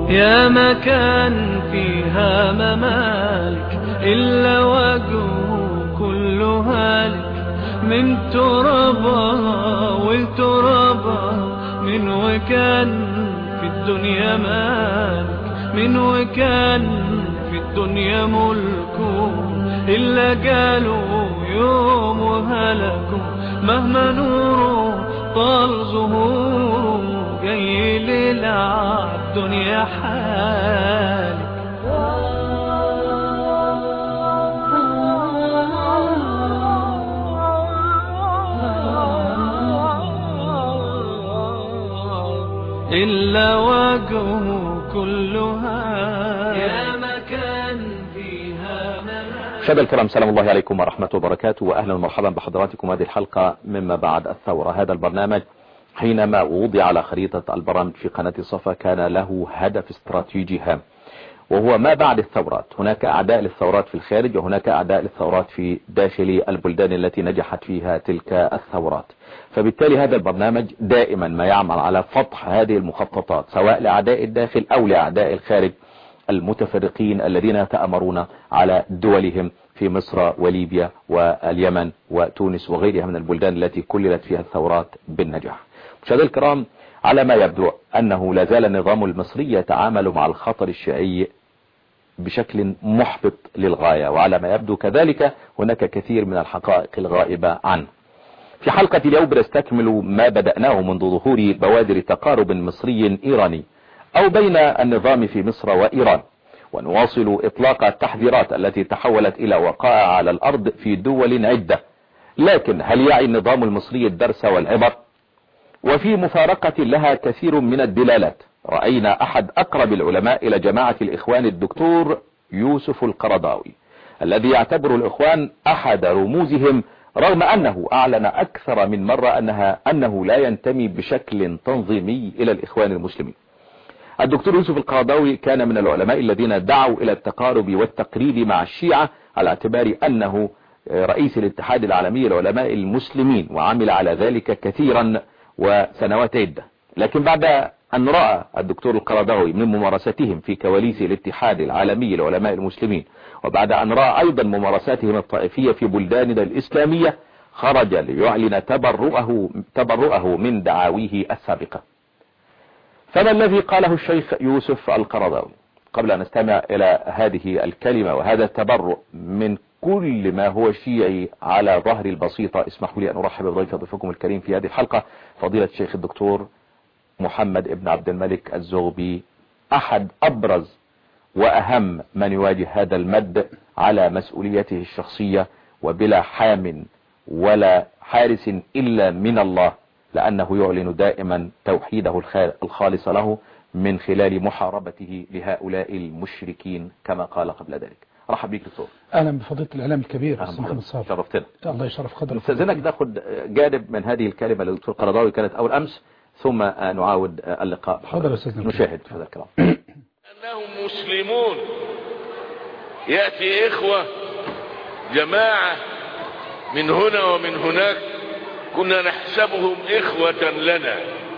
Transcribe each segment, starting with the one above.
يا مكان فيها ممالك إلا وجهه كل هالك، من ترابها والترابها، من وكان في الدنيا مالك، من وكان في الدنيا ملكه، إلا قالوا يوم وهلكوا، مهما نوره طال ظهوره، جاي للعب دنيا حالك. إلا وجهه كلها يا مكان فيها ممالك. مشاهدينا الكرام، سلام الله عليكم ورحمة وبركاته، وأهلا ومرحبا بحضراتكم هذه الحلقة مما بعد الثورة. هذا البرنامج حينما وضع على خريطة البرامج في قناة صفا كان له هدف استراتيجي هام، وهو ما بعد الثورات. هناك أعداء للثورات في الخارج، وهناك أعداء للثورات في داخل البلدان التي نجحت فيها تلك الثورات. فبالتالي هذا البرنامج دائما ما يعمل على فضح هذه المخططات، سواء لأعداء الداخل أو لأعداء الخارج المتفرقين الذين يتأمرون على دولهم في مصر وليبيا واليمن وتونس وغيرها من البلدان التي كللت فيها الثورات بالنجاح. مشاهدينا الكرام، على ما يبدو أنه لا زال النظام المصري يتعامل مع الخطر الشيعي بشكل محبط للغاية، وعلى ما يبدو كذلك هناك كثير من الحقائق الغائبة عنه. في حلقة اليوم بنستكمل ما بدأناه منذ ظهور بوادر تقارب مصري إيراني أو بين النظام في مصر وإيران، ونواصل إطلاق التحذيرات التي تحولت إلى وقائع على الأرض في دول عدة. لكن هل يعي النظام المصري الدرس والعبر؟ وفي مفارقة لها كثير من الدلالات، رأينا أحد أقرب العلماء إلى جماعة الإخوان الدكتور يوسف القرضاوي، الذي يعتبر الإخوان أحد رموزهم، رغم أنه أعلن أكثر من مرة أنه لا ينتمي بشكل تنظيمي إلى الإخوان المسلمين. الدكتور يوسف القرضاوي كان من العلماء الذين دعوا إلى التقارب والتقريب مع الشيعة على اعتبار أنه رئيس الاتحاد العالمي للعلماء المسلمين، وعمل على ذلك كثيرا وسنوات عدة. لكن بعد أن رأى الدكتور القرضاوي من ممارستهم في كواليس الاتحاد العالمي للعلماء المسلمين، وبعد أن رأى أيضا ممارساتهم الطائفية في بلداننا الإسلامية، خرج ليعلن تبرؤه من دعاويه السابقة. فما الذي قاله الشيخ يوسف القرضاوي؟ قبل أن نستمع إلى هذه الكلمة وهذا التبرؤ من كل ما هو شيعي على ظهر البسيطة، اسمحوا لي أن أرحب بضيفكم الكريم في هذه الحلقة، فضيلة الشيخ الدكتور محمد ابن عبد الملك الزغبي، أحد أبرز وأهم من يواجه هذا المد على مسؤوليته الشخصية، وبلا حام ولا حارس إلا من الله، لأنه يعلن دائما توحيده الخالص له من خلال محاربته لهؤلاء المشركين كما قال قبل ذلك. رحب بك دكتور. اهلا بفضيله الاعلام الكبير محمد صابر، شرفتنا. الله يشرف قدرك. نستاذنك ناخذ جانب من هذه الكلمه للدكتور قرضاوي، كانت اول امس، ثم نعاود اللقاء. تفضل يا استاذنا. نشاهد هذا الكلام. انهم مسلمون، ياتي اخوه جماعه من هنا ومن هناك، كنا نحسبهم اخوه لنا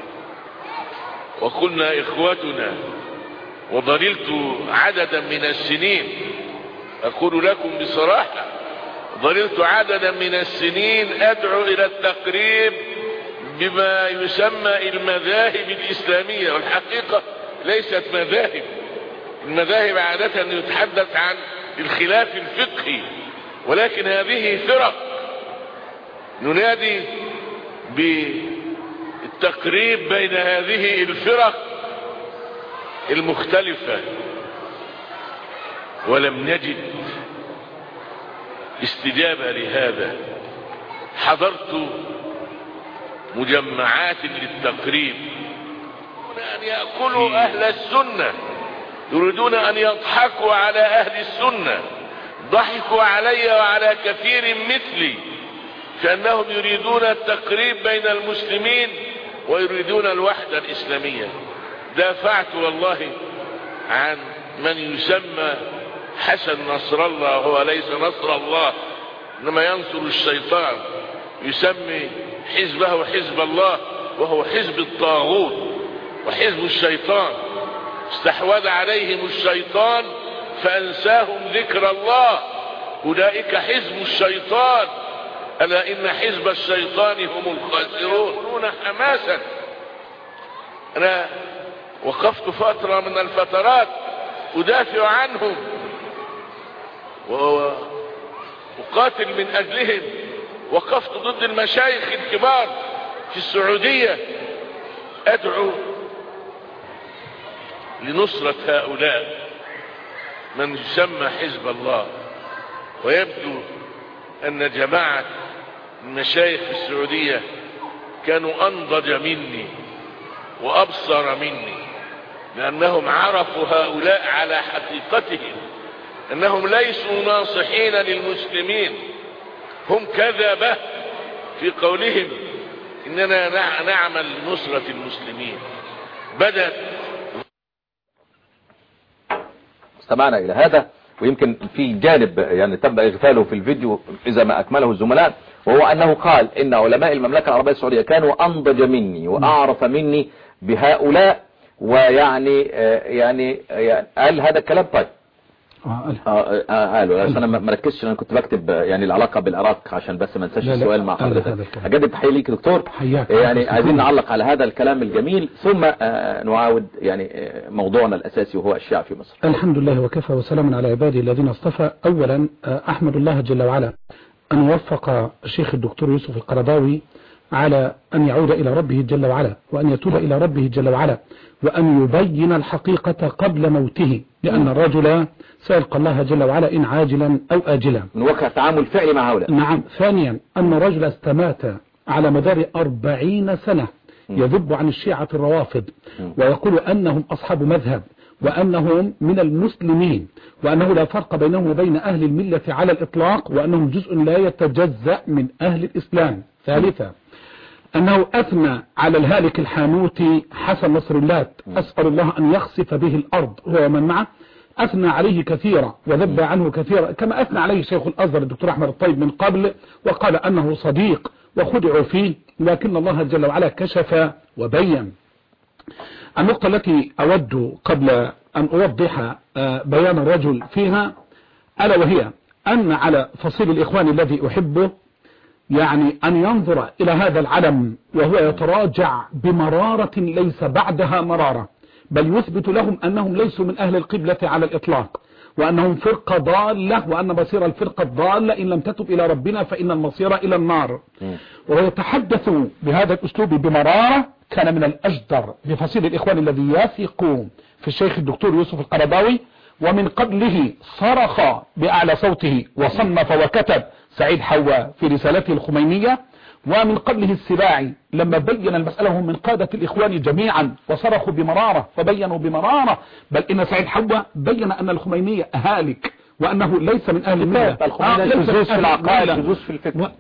وكنا اخوتنا، وظللت عددا من السنين، أقول لكم بصراحة، ظللت عددا من السنين أدعو إلى التقريب بما يسمى المذاهب الإسلامية، والحقيقة ليست مذاهب. المذاهب عادة يتحدث عن الخلاف الفقهي، ولكن هذه فرق. ننادي بالتقريب بين هذه الفرق المختلفة، ولم نجد استجابة لهذا. حضرت مجمعات للتقريب، يريدون أن يأكلوا أهل السنة، يريدون أن يضحكوا على أهل السنة، ضحكوا علي وعلى كثير مثلي، كأنهم يريدون التقريب بين المسلمين ويريدون الوحدة الإسلامية. دافعت والله عن من يسمى حسن نصر الله، هو ليس نصر الله إنما ينصر الشيطان، يسمي حزبه حزب الله وهو حزب الطاغوت وحزب الشيطان. استحوذ عليهم الشيطان فأنساهم ذكر الله، أولئك حزب الشيطان، ألا إن حزب الشيطان هم الخاسرون. حماسا أنا وقفت فترة من الفترات أدافع عنهم وأقاتل من أجلهم، وقفت ضد المشايخ الكبار في السعودية أدعو لنصرة هؤلاء من يسمى حزب الله. ويبدو أن جماعة المشايخ في السعودية كانوا أنضج مني وأبصر مني، لأنهم عرفوا هؤلاء على حقيقتهم، أنهم ليسوا ناصحين للمسلمين، هم كذبة في قولهم إننا نعمل لنصرة المسلمين. بدأت استمعنا إلى هذا، ويمكن في جانب يعني تم إغفاله في الفيديو إذا ما أكمله الزملاء، وهو أنه قال إن علماء المملكة العربية السعودية كانوا أنضج مني وأعرف مني بهؤلاء، ويعني يعني قال هذا الكلام. طيب قالوا انا ما ركزتش، انا كنت بكتب يعني العلاقه بالعراق عشان بس ما انساش السؤال مع حضرتك. اجدد تحيه ليك دكتور، يعني عايزين نعلق على هذا الكلام الجميل، ثم نعاود يعني موضوعنا الاساسي وهو الشيعة في مصر. الحمد لله وكفى وسلام على عباده الذين اصطفى. اولا احمد الله جل وعلا ان وفق الشيخ الدكتور يوسف القرضاوي على أن يعود إلى ربه جل وعلا، وأن يتوب إلى ربه جل وعلا، وأن يبين الحقيقة قبل موته، لأن الرجل سيلقى الله جل وعلا إن عاجلا أو آجلا، من واقع تعامل فعلي مع هؤلاء. نعم. ثانيا أن الرجل استمات على مدار 40 سنة يذب عن الشيعة الروافض ويقول أنهم أصحاب مذهب، وأنهم من المسلمين، وأنه لا فرق بينهم وبين أهل الملة على الإطلاق، وأنهم جزء لا يتجزأ من أهل الإسلام. ثالثا أنه أثنى على الهالك الحانوتي حسن نصر اللات، أسأل الله أن يخسف به الأرض هو ومن معه، أثنى عليه كثيرا وذب عنه كثيرا، كما أثنى عليه شيخ الأزهر الدكتور أحمد الطيب من قبل، وقال أنه صديق وخدعوا فيه، لكن الله جل وعلا كشف وبين. النقطة التي أود قبل أن أوضح بيان الرجل فيها ألا وهي أن على فصيل الإخوان الذي أحبه يعني أن ينظر إلى هذا العلم وهو يتراجع بمرارة ليس بعدها مرارة، بل يثبت لهم أنهم ليسوا من أهل القبلة على الإطلاق، وأنهم فرقة ضالة، وأن مصير الفرقة الضالة إن لم تتب إلى ربنا فإن المصير إلى النار. وهو يتحدث بهذا الأسلوب بمرارة. كان من الأجدر بفصيل الإخوان الذي يثق في الشيخ الدكتور يوسف القرضاوي، ومن قبله صرخ بأعلى صوته وصنف وكتب سعيد حوا في رسالته الخمينية، ومن قبله السباعي لما بين المسألة هم من قادة الإخوان جميعا وصرخوا بمرارة وبينوا بمرارة، بل إن سعيد حوا بين أن الخمينية هالك وأنه ليس من أهل الملة، شذوذ في العقائد، شذوذ في الفكر.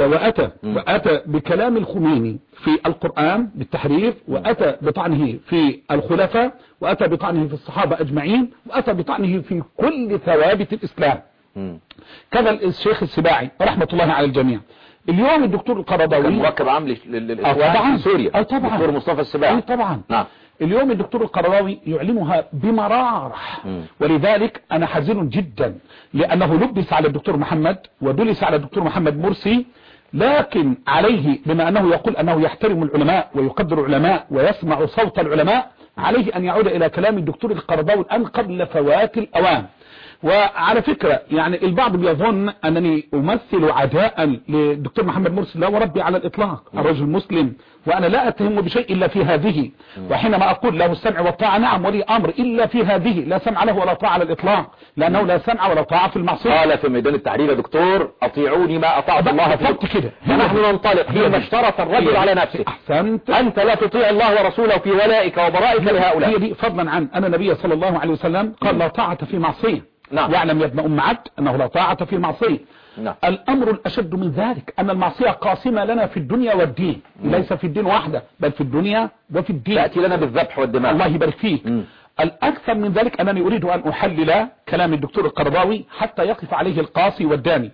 وأتى بكلام الخميني في القرآن بالتحريف، وأتى بطعنه في الخلفاء، وأتى بطعنه في الصحابة أجمعين، وأتى بطعنه في كل ثوابت الإسلام. كذا الشيخ السباعي رحمة الله على الجميع. اليوم الدكتور القرضاوي كان مركب عام للإخوان في سوريا، الدكتور مصطفى السباعي. طبعا. نعم. اليوم الدكتور القرضاوي يعلنها بمرارة، ولذلك أنا حزين جدا لأنه لبس على الدكتور محمد ودلس على الدكتور محمد مرسي، لكن عليه بما أنه يقول أنه يحترم العلماء ويقدر العلماء ويسمع صوت العلماء، عليه أن يعود إلى كلام الدكتور القرضاوي الآن قبل فوات الأوان. وعلى فكرة يعني البعض بيظن أنني أمثل عداء للدكتور محمد مرسي، لا وربي على الإطلاق، الرجل مسلم وأنا لا أتهم بشيء إلا في هذه، وحينما أقول له السمع والطاعة نعم ولي أمر، إلا في هذه لا سمع له ولا طاعة على الإطلاق، لأنه لا سمع ولا طاعة في المعصية. قال في ميدان التحرير يا دكتور أطيعوني ما أطعت الله فيكم كده، ونحن ننطلق فيما اشترط الرجل على نفسه. أحسنت. أنت لا تطيع الله ورسوله في ولائك وبرائك لهؤلاء. هي دي فضلا عن أن النبي صلى الله عليه وسلم قال لا طاعة في معصية. نعم. واعلم يا ابن أم عبد أنه لا طاعة في المعصية. نعم. الأمر الأشد من ذلك أن المعصية قاسمة لنا في الدنيا والدين، ليس في الدين وحده بل في الدنيا وفي الدين، تأتي لنا بالذبح والدماء. الله يبارك فيك. الأكثر من ذلك أنني أريد أن أحلل كلام الدكتور القرضاوي حتى يقف عليه القاصي والداني،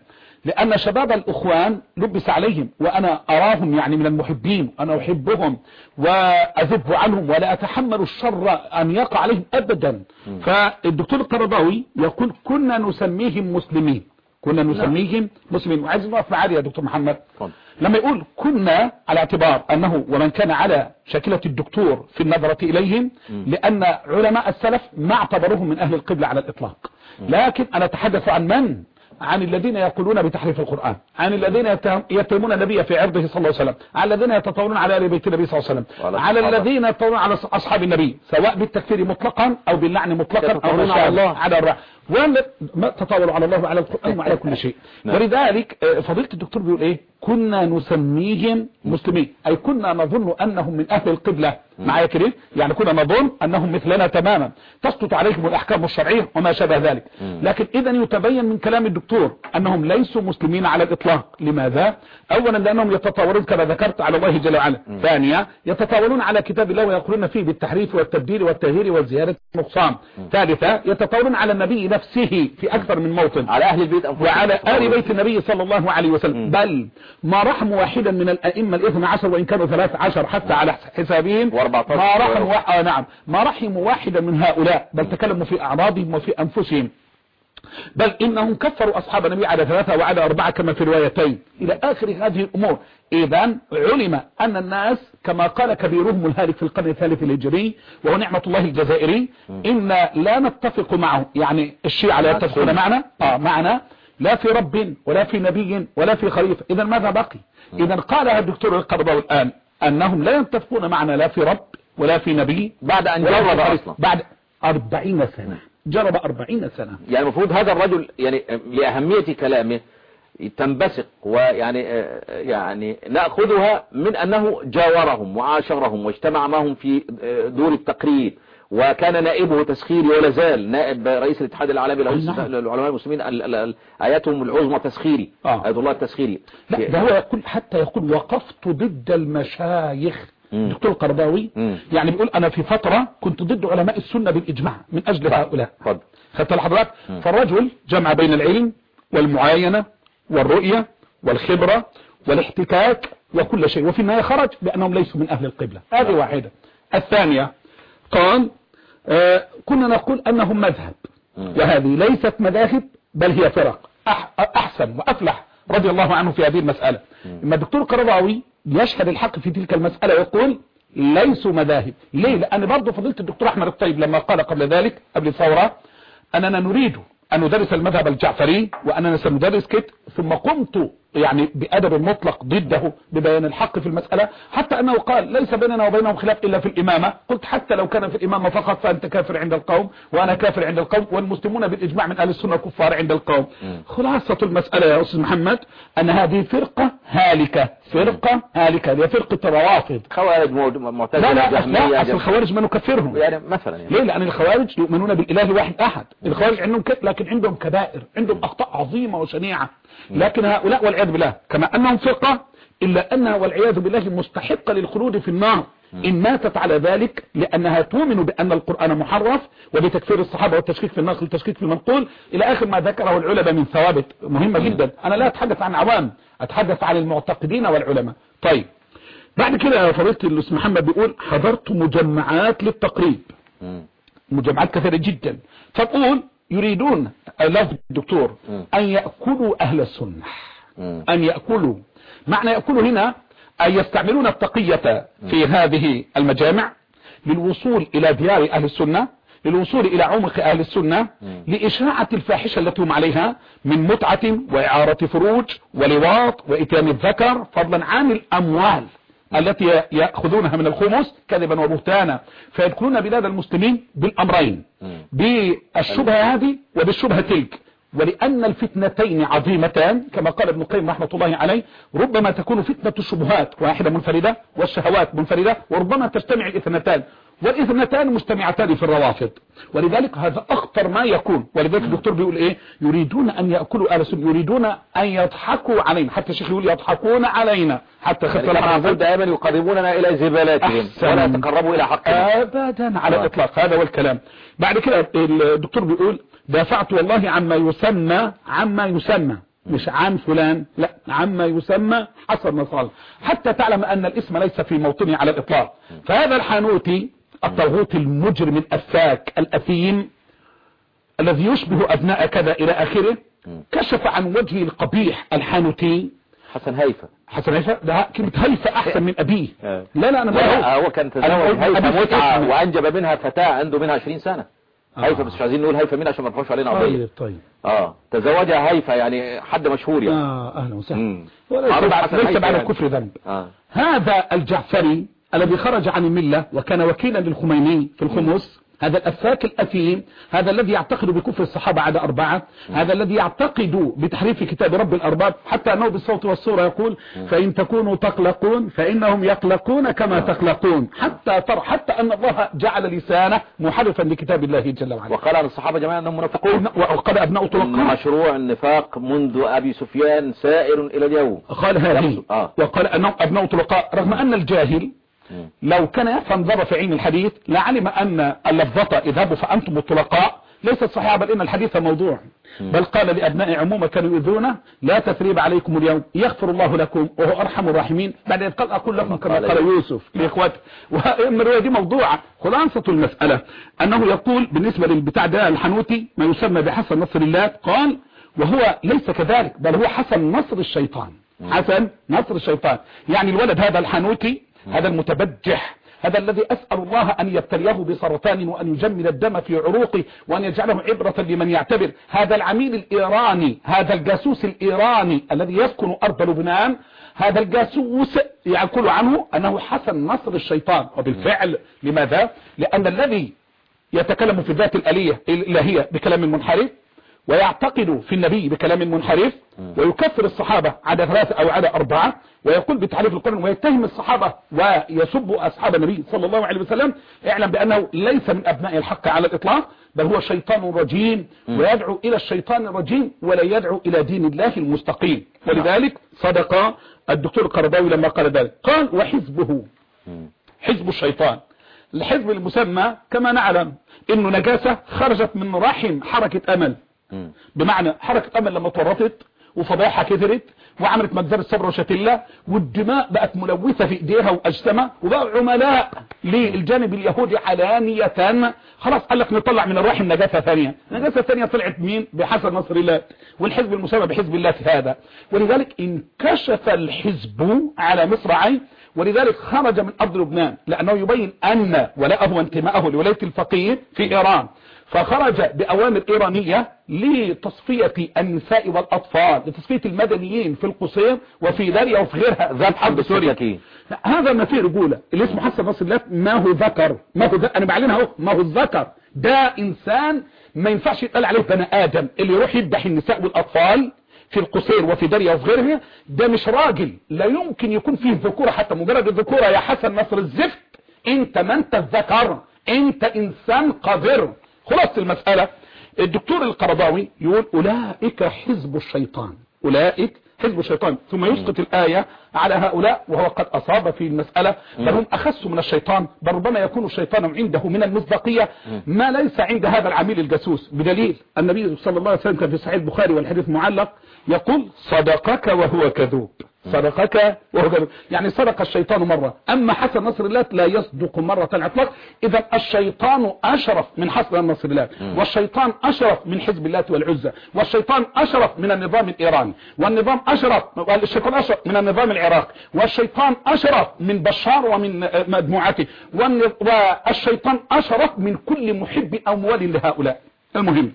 لأن شباب الإخوان لبس عليهم، وأنا أراهم يعني من المحبين، أنا أحبهم وأذب عنهم ولا أتحمل الشر أن يقع عليهم أبدا. فالدكتور القرضاوي يقول كنا نسميهم مسلمين، كنا نسميهم مسلمين. وعايز نقف معايا يا دكتور محمد لما يقول كنا، على اعتبار أنه ومن كان على شكلة الدكتور في النظرة إليهم، لأن علماء السلف ما اعتبروهم من أهل القبلة على الإطلاق. لكن أنا أتحدث عن من؟ عن الذين يقولون بتحريف القرآن، عن الذين يتهمون النبي في عرضه صلى الله عليه وسلم، على الذين يتطاولون على آل بيت النبي صلى الله عليه وسلم، على الذين يتطاولون على أصحاب النبي، سواء بالتكفير مطلقا أو باللعن مطلقا أو على الله على الرأي، وما تطاولوا على الله وعلى القرآن وعلى كل شيء. ولذلك فضيلة الدكتور بيقول إيه؟ كنا نسميهم مسلمين، أي كنا نظن أنهم من أهل القبلة. معايا كريم؟ يعني كنا نظن أنهم مثلنا تماما، تسقط عليهم الأحكام الشرعية وما شابه ذلك. لكن إذا يتبين من كلام الدكتور أنهم ليسوا مسلمين على الإطلاق. لماذا؟ أولا لأنهم يتطاولون كما ذكرت على الله جل وعلا. ثانيا يتطاولون على كتاب الله ويقولون فيه بالتحريف والتبديل والتغيير والزيادة والنقصان. ثالثا يتطاولون على النبي نفسه في أكثر من موطن، على أهل البيت وعلى آل بيت النبي صلى الله عليه وسلم. بل ما رحم واحدا من الأئمة ال12 وإن كانوا 13 حتى على حسابهم، ما رحموا واحدا من هؤلاء، بل تكلموا في أعراضهم وفي أنفسهم، بل إنهم كفروا أصحاب النبي على 3 وعلى 4 كما في روايتين إلى آخر هذه الأمور. إذا علم أن الناس كما قال كبيرهم الهالك في القرن الثالث الهجري وهو نعمة الله الجزائري، إن لا نتفق معه، يعني الشيعة لا يتفقون معنا معنا لا في رب ولا في نبي ولا في خليفة. إذا ماذا بقي؟ إذا قالها الدكتور القرضاوي الآن أنهم لا يتفقون معنا لا في رب ولا في نبي بعد أن جرب أصلا، بعد 40 سنة جرب 40 سنة. يعني المفروض هذا الرجل يعني لأهمية كلامه تنبثق، ويعني نأخذها من أنه جاورهم وعاشرهم واجتمع معهم في دور التقرير، وكان نائبه تسخيري ولا زال نائب رئيس الاتحاد العالمي للعلماء المسلمين، آياتهم العظمى تسخيري، آية الله التسخيري. لا ده هو يقول حتى يقول وقفت ضد المشايخ. دكتور القرضاوي يعني بيقول أنا في فترة كنت ضد علماء السنة بالإجماع من أجل هؤلاء. خدت الحضرات؟ فالرجل جمع بين العلم والمعاينة والرؤية والخبرة والاحتكاك وكل شيء، وفي النهاية خرج بأنهم ليسوا من أهل القبلة. هذه واحدة. الثانية قال كنا نقول أنهم مذهب، وهذه ليست مذاهب بل هي فرق. أحسن وأفلح رضي الله عنه في هذه المسألة. إما الدكتور القرضاوي يشهد الحق في تلك المسألة ويقول ليسوا مذاهب. ليه؟ لأن برضه فضيلة الدكتور أحمد الطيب لما قال قبل ذلك قبل الثورة أننا نريد أن ندرس المذهب الجعفري وأننا سندرس كت، ثم قمت يعني بأدب مطلق ضده ببيان الحق في المسألة، حتى أنه قال ليس بيننا وبينهم خلاف إلا في الإمامة. قلت حتى لو كان في الإمامة فقط فأنت كافر عند القوم وأنا كافر عند القوم، والمسلمون بالإجماع من أهل السنة كفار عند القوم. خلاصة المسألة يا أستاذ محمد أن هذه فرقة هالكة، فرقة هالكة هي فرقة الروافض. خوارج معتزلة لا أصل الخوارج ما نكفرهم يعني مثلا ليه؟ لأن الخوارج يؤمنون بالإله الواحد أحد. الخوارج عندهم لكن عندهم كبائر، عندهم أخطاء عظيمة وشنيعة. لكن هؤلاء والعياذ بالله كما أنهم فرقة إلا أنها والعياذ بالله مستحقة للخلود في النار إن ماتت على ذلك، لأنها تؤمن بأن القرآن محرف وبتكفير الصحابة والتشكيك في الناقل والتشكيك في المنقول إلى آخر ما ذكره العلماء من ثوابت مهمة جدا. أنا لا أتحدث عن عوام، أتحدث عن المعتقدين والعلماء. طيب بعد كده فضيلة الأستاذ محمد بيقول حضرت مجمعات للتقريب، مجمعات كثيرة جدا، فقول يريدون لفظ الدكتور أن يأكلوا أهل السنة، أن يأكلوا، معنى يأكلوا هنا أن يستعملون التقية في هذه المجامع للوصول إلى ديار أهل السنة، للوصول إلى عمق أهل السنة، لإشاعة الفاحشة التي هم عليها من متعة وإعارة فروج ولواط وإتيان الذكر، فضلا عن الأموال التي يأخذونها من الخمس كذبا وبهتانا. فيدخلون بلاد المسلمين بالأمرين، بالشبهة هذه وبالشبهة تلك. ولأن الفتنتين عظيمتان كما قال ابن القيم رحمة الله عليه، ربما تكون فتنة الشبهات واحدة منفردة والشهوات منفردة، وربما تجتمع الاثنتان، والاثنتان مجتمعتان في الروافض. ولذلك هذا أخطر ما يكون. ولذلك الدكتور بيقول إيه؟ يريدون أن يأكلوا أهل السنة، يريدون أن يضحكوا علينا، حتى الشيخ يقول يضحكون علينا، حتى يعني دائما يقربوننا إلى زبالاتهم ولا يتقربوا إلى حقنا أبدا على الإطلاق. هذا هو الكلام. بعد كده الدكتور بيقول دافعت والله عما يسمى مش عن فلان، لا، عما يسمى حسن نصر الله، حتى تعلم أن الاسم ليس في موطنه على الإطلاق. فهذا الحانوتي الطاغوت المجرم الأفاك الأثيم الذي يشبه أبناء كذا إلى آخره، كشف عن وجهه القبيح الحانوتي. حسن هيفا ده كلمة هيفا أحسن من أبيه. لا أنا لا، هو كان تزوج هيفا متعة وأنجب منها فتاة عنده منها 20 سنة. هيفا، بس مش عايزين نقول هيفا مين عشان ما نرفعش علينا قضية. طيب تزوجها هيفا، يعني حد مشهور يعني. أهلا وسهلا. ليس بعد الكفر ذنب. هذا الجعفري الذي خرج عن الملة وكان وكيلا للخميني في الخمس، هذا الأفاك الأثيم، هذا الذي يعتقد بكفر الصحابة عدا 4، هذا الذي يعتقد بتحريف كتاب رب الأرباب، حتى أنه بالصوت والصورة يقول فإن تكونوا تقلقون فإنهم يقلقون كما تقلقون، حتى أن الله جعل لسانه محرفا لكتاب الله جل وعلا. وقال عن الصحابة جماعة أنهم منافقون، وقال أبناء طلقاء، مشروع النفاق منذ أبي سفيان سائر إلى اليوم. قال هذه وقال أنهم أبناء طلقاء، رغم أن الجاهل لو كان يفهم ذرة في علم الحديث لعلم أن اللفظة اذهبوا فأنتم الطلقاء ليست صحيحة، بل إن الحديث موضوع. بل قال لأبناء عمومة كانوا يؤذونه لا تثريب عليكم اليوم يغفر الله لكم وهو أرحم الراحمين، بعد أن قال أقول لكم كما قال يوسف لإخوته. وأما الرواية دي موضوعة. خلاصة المسألة أنه يقول بالنسبة للبتاع ده الحنوتي ما يسمى بحسن نصر الله، قال وهو ليس كذلك، بل هو حسن نصر الشيطان. حسن نصر الشيطان، يعني الولد هذا الحنوتي، هذا المتبجح، هذا الذي أسأل الله أن يبتليه بسرطان وأن يجمل الدم في عروقه وأن يجعله عبرة لمن يعتبر، هذا العميل الإيراني، هذا الجاسوس الإيراني الذي يسكن أرض لبنان، هذا الجاسوس يقول عنه أنه حسن نصر الشيطان. وبالفعل لماذا؟ لأن الذي يتكلم في الذات الإلهية بكلام منحرف، ويعتقد في النبي بكلام منحرف، ويكفر الصحابة عدا 3 أو عدا 4، ويقول بتحريف القرآن، ويتهم الصحابة ويسب أصحاب النبي صلى الله عليه وسلم، اعلم بأنه ليس من أبناء الحق على الإطلاق، بل هو شيطان رجيم، ويدعو إلى الشيطان الرجيم ولا يدعو إلى دين الله المستقيم. ولذلك صدق الدكتور القرضاوي لما قال ذلك، قال وحزبه حزب الشيطان، الحزب المسمى كما نعلم إنه نجاسة خرجت من رحم حركة أمل، بمعنى حركة أمل لما تورطت وفضائحها كثرت وعملت مجزرة صبر وشتلة والدماء بقت ملوثة في ايديها واجسامها وبقوا عملاء للجانب اليهودي علانية، خلاص قال لك نطلع من الرحم نجاسة ثانية. نجاسة ثانية طلعت مين؟ بحسن نصر الله والحزب المسمى بحزب الله هذا. ولذلك انكشف الحزب على مصراعيه، ولذلك خرج من أرض لبنان لأنه يبين أن ولاءه وانتماءه لولاية الفقيه في إيران، فخرج بأوامر إيرانية لتصفية النساء والأطفال، لتصفية المدنيين في القصير وفي داريا وفي غيرها ذات حرب سوريا. هذا ما فيه رجولة. اللي اسمه حسن نصر الله ما هو ذكر، أنا بعلنها اهو، ما هو الذكر ده إنسان ما ينفعش يتقال عليه بني آدم. اللي يروح يذبح النساء والأطفال في القصير وفي داريا وفي غيرها ده مش راجل، لا يمكن يكون فيه ذكورة، حتى مجرد الذكورة يا حسن نصر الزفت انت ما انت الذكر، انت انسان قذر. خلاص المسألة الدكتور القرضاوي يقول أولئك حزب الشيطان، أولئك حزب الشيطان، ثم يسقط الآية على هؤلاء وهو قد أصاب في المسألة، بل هم أخس من الشيطان، بل ربما يكون الشيطان عنده من المصداقية ما ليس عند هذا العميل الجاسوس، بدليل النبي صلى الله عليه وسلم كان في صحيح البخاري والحديث معلق يقول صدقك وهو كذوب، صدقك وهو كذوب، يعني صدق الشيطان مرة، أما حسن نصر الله لا يصدق مرة على الإطلاق. إذا الشيطان أشرف من حسن نصر الله، والشيطان أشرف من حزب الله والعزة، والشيطان أشرف من النظام الإيراني، والنظام أشرف، والشيطان أشرف من النظام العراقي، والشيطان أشرف من بشار ومن مجموعته، والشيطان أشرف من كل محب أو موال لهؤلاء. المهم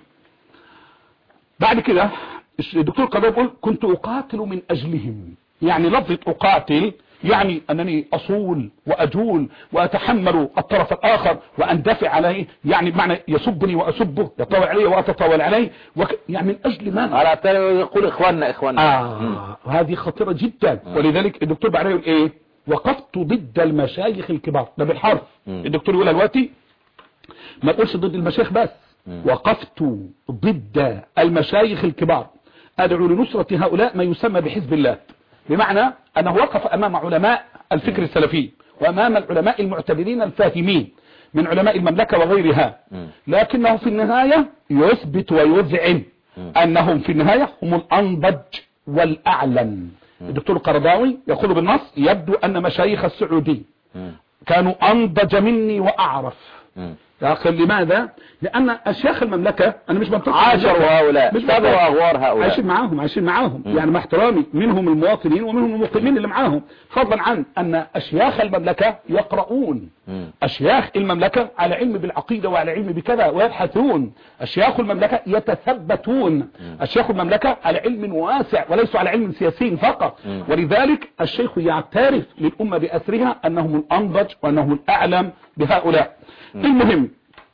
بعد كده الدكتور قضاء يقول كنت أقاتل من أجلهم، يعني لفظة أقاتل يعني أنني أصول وأجول وأتحمل الطرف الآخر وأندفع عليه، يعني بمعنى يسبني وأسبه، يطاول عليه وأتطاول عليه، يعني من أجل من؟ على التالي يقول إخواننا هذه خطيرة جدا. ولذلك الدكتور بعد يقول إيه؟ وقفت ضد المشايخ الكبار، ده بالحرف. الدكتور يقول دلوقتي ما تقولش ضد المشايخ بس، وقفت ضد المشايخ الكبار أدعو لنصرة هؤلاء ما يسمى بحزب الله، بمعنى أنه وقف أمام علماء الفكر السلفي وأمام العلماء المعتبرين الفاهمين من علماء المملكة وغيرها، لكنه في النهاية يثبت ويذعن أنهم في النهاية هم الأنضج والأعلم. الدكتور القرضاوي يقول بالنص: يبدو أن مشايخ السعودية كانوا أنضج مني وأعرف. يا أخي لماذا؟ لأن أشياخ المملكة أنا مش منطقة عاشروا هؤلاء، سبوا أغوار هؤلاء، عايشين معاهم يعني مع احترامي، منهم المواطنين ومنهم المقيمين اللي معاهم، فضلا عن أن أشياخ المملكة يقرؤون، أشياخ المملكة على علم بالعقيدة وعلى علم بكذا ويبحثون، أشياخ المملكة يتثبتون، أشياخ المملكة على علم واسع وليسوا على علم سياسي فقط. ولذلك الشيخ يعترف للأمة بأسرها أنهم الأنضج وأنهم الأعلم بهؤلاء. المهم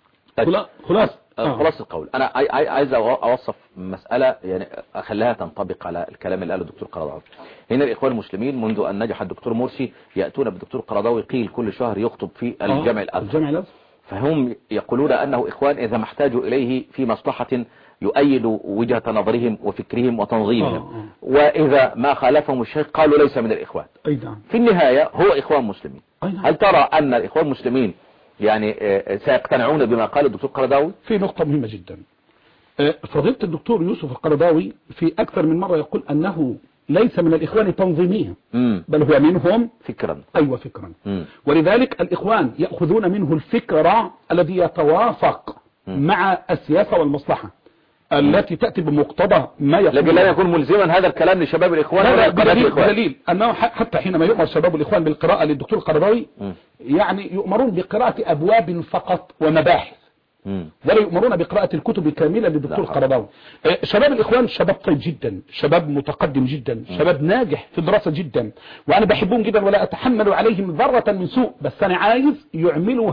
خلاص القول، انا عايز اوصف مسألة يعني اخليها تنطبق على الكلام اللي قاله الدكتور قرضاوي. هنا الاخوان المسلمين منذ ان نجح الدكتور مرسي يأتون بالدكتور قرضاوي قيل كل شهر يخطب في الجامع الازهر، فهم يقولون انه اخوان اذا ما احتاجوا اليه في مصلحة يؤيد وجهة نظرهم وفكرهم وتنظيمهم، واذا ما خالفهم الشيخ قالوا ليس من الاخوان. في النهاية هو اخوان مسلمين. هل ترى ان الاخوان المسلمين يعني سيقتنعون بما قال الدكتور قرضاوي؟ في نقطة مهمة جدا. فضيلة الدكتور يوسف القرضاوي في أكثر من مرة يقول أنه ليس من الإخوان تنظيميا بل هو منهم فكرا. أيوة فكرا. ولذلك الإخوان يأخذون منه الفكرة الذي يتوافق مع السياسة والمصلحة التي تأتي بمقتضى ما يقول، لكن لا يكون ملزما هذا الكلام لشباب الإخوان ولا بدليل أنه حتى حينما يؤمر شباب الإخوان بالقراءة للدكتور القرضاوي يعني يؤمرون بقراءة أبواب فقط ومباحث، ولا يؤمرون بقراءة الكتب كاملة للدكتور القرضاوي. شباب الإخوان شباب طيب جدا، شباب متقدم جدا، شباب ناجح في الدراسة جدا، وأنا بحبهم جدا ولا أتحمل عليهم ذرة من سوء، بس أنا عايز يعملوا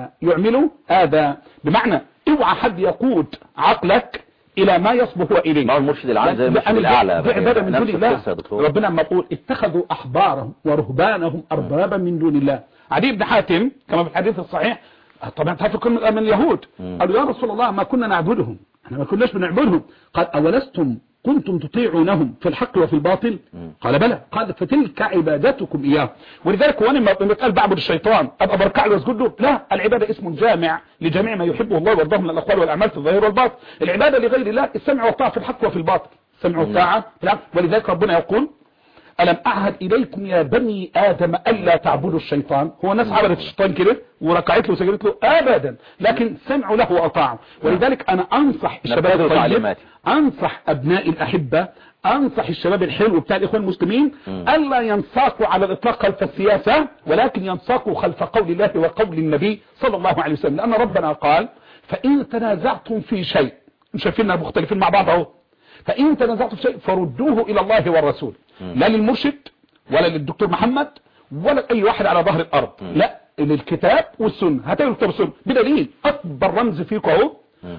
هذا بمعنى اوعى حد يقود عقلك إلى ما يصبح إليه. ما هو المرشد العام زي المرشد الأعلى بعبادة من دون الله. ربنا لما يقول اتخذوا أحبارهم ورهبانهم أربابا من دون الله. عدي بن حاتم كما في الحديث الصحيح طبعا تعرفوا من اليهود قالوا يا رسول الله ما كنا نعبدهم، احنا ما كناش بنعبدهم. قال أولستم كنتم تطيعونهم في الحق وفي الباطل؟ قال بلى. قال فتلك عبادتكم إياه. ولذلك وانا ما قال بعبد الشيطان ابقى بركع له واسجد له، لا، العبادة اسم جامع لجميع ما يحبه الله ويرضاه من الأقوال والأعمال في الظاهر والباطن. العبادة لغير الله السمع والطاعة في الحق وفي الباطل، السمع والطاعة في الحق. ولذلك ربنا يقول ألم أعهد إليكم يا بني آدم ألا تعبدوا الشيطان. هو الناس عبدت الشيطان كده وركعت له وسجدت له أبدا، لكن سمعوا له وأطاعوا. ولذلك أنا أنصح الشباب الطيب، أنصح أبناء الأحبة، أنصح الشباب الحلو بتاع الإخوان المسلمين ألا ينساقوا على الإطلاق خلف السياسة، ولكن ينساقوا خلف قول الله وقول النبي صلى الله عليه وسلم. لأن ربنا قال فإن تنازعتم في شيء، مش شايفيننا مختلفين مع بعض اهو، فإن تنازعتم في شيء فردوه إلى الله والرسول، لا للمرشد ولا للدكتور محمد ولا أي واحد على ظهر الأرض، لا، للكتاب والسنة. هتقول الكتاب والسنة بدليل أكبر رمز فيكم اهو،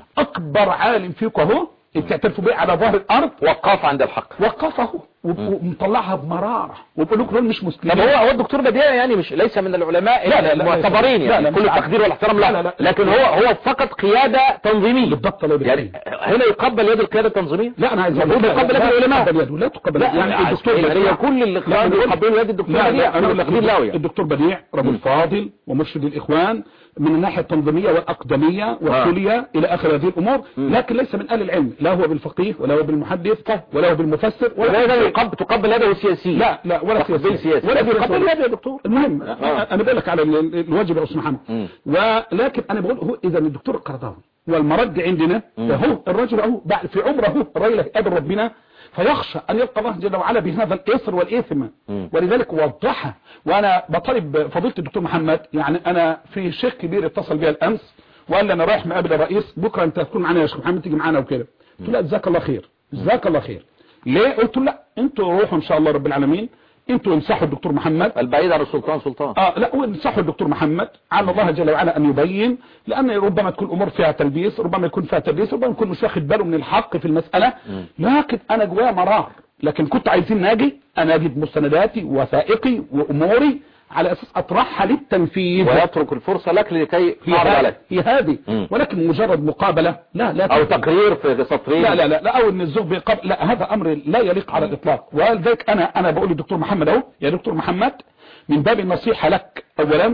أكبر عالم فيكم اهو بتعترفوا بيه على ظهر الأرض، وقف عند الحق، وقفه ومطلعها بمرارة وبقول لكم دول مش مسلمين. طب هو الدكتور بديع يعني مش ليس من العلماء المعتبرين يعني كل التقدير والاحترام، لا، لكن هو فقط قيادة تنظيمية بالضبط. يعني هنا يقبل يد القيادة التنظيمية؟ لا انا عايز اقول يقبل يد العلماء، لا تقبل يعني الدكتور بديع كل الاخوان يقبلوا يد الدكتور بديع. انا اقول لك الدكتور بديع رجل فاضل ومرشد الاخوان من الناحية التنظيمية والأقدمية والكلية إلى آخر هذه الأمور، لكن ليس من أهل العلم، لا هو بالفقيه ولا هو بالمحدث ولا هو بالمفسر ولا تقبل يده السياسي، لا ولا سياسي ولا تقبل يده يا دكتور. المهم أنا بقول لك على الواجب يا أستاذ محمد، ولكن أنا بقول هو إذا الدكتور القرضاوي والمرد عندنا هو الرجل هو بعد في عمره الرجل قابل ربنا فيخشى أن يلقى الله جل وعلا بهذا الإصر والإثم، ولذلك وضحها. وأنا بطالب فضيلة الدكتور محمد، يعني أنا في شيخ كبير اتصل بي الأمس وقال لي أنا رايح مقابل الرئيس بكرة، أنت تكون معنا يا شيخ محمد، تيجي معنا وكده. قلت له جزاك الله خير، جزاك الله خير. ليه؟ قلت له لا، أنتوا روحوا إن شاء الله رب العالمين، انتوا انصحوا الدكتور محمد، البعيد عن السلطان سلطان. لا، وانصحوا الدكتور محمد على الله جل وعلا ان يبين، لان ربما تكون امور فيها تلبيس، ربما يكون فيها تلبيس، ربما يكون مش واخد باله من الحق في المسألة. لكن انا جوايا مرار، لكن كنت عايزين ناجي انا اجد مستنداتي ووثائقي واموري على اساس اطرحها للتنفيذ ويترك الفرصة لك لكي تعرض عليك هي هذه. ولكن مجرد مقابلة لا او تقرير في سطرين، لا او ان الزوج بيقابل، لا، هذا امر لا يليق على الاطلاق. ولذلك انا بقول للدكتور محمد اهو، يا دكتور محمد من باب النصيحة لك اولا،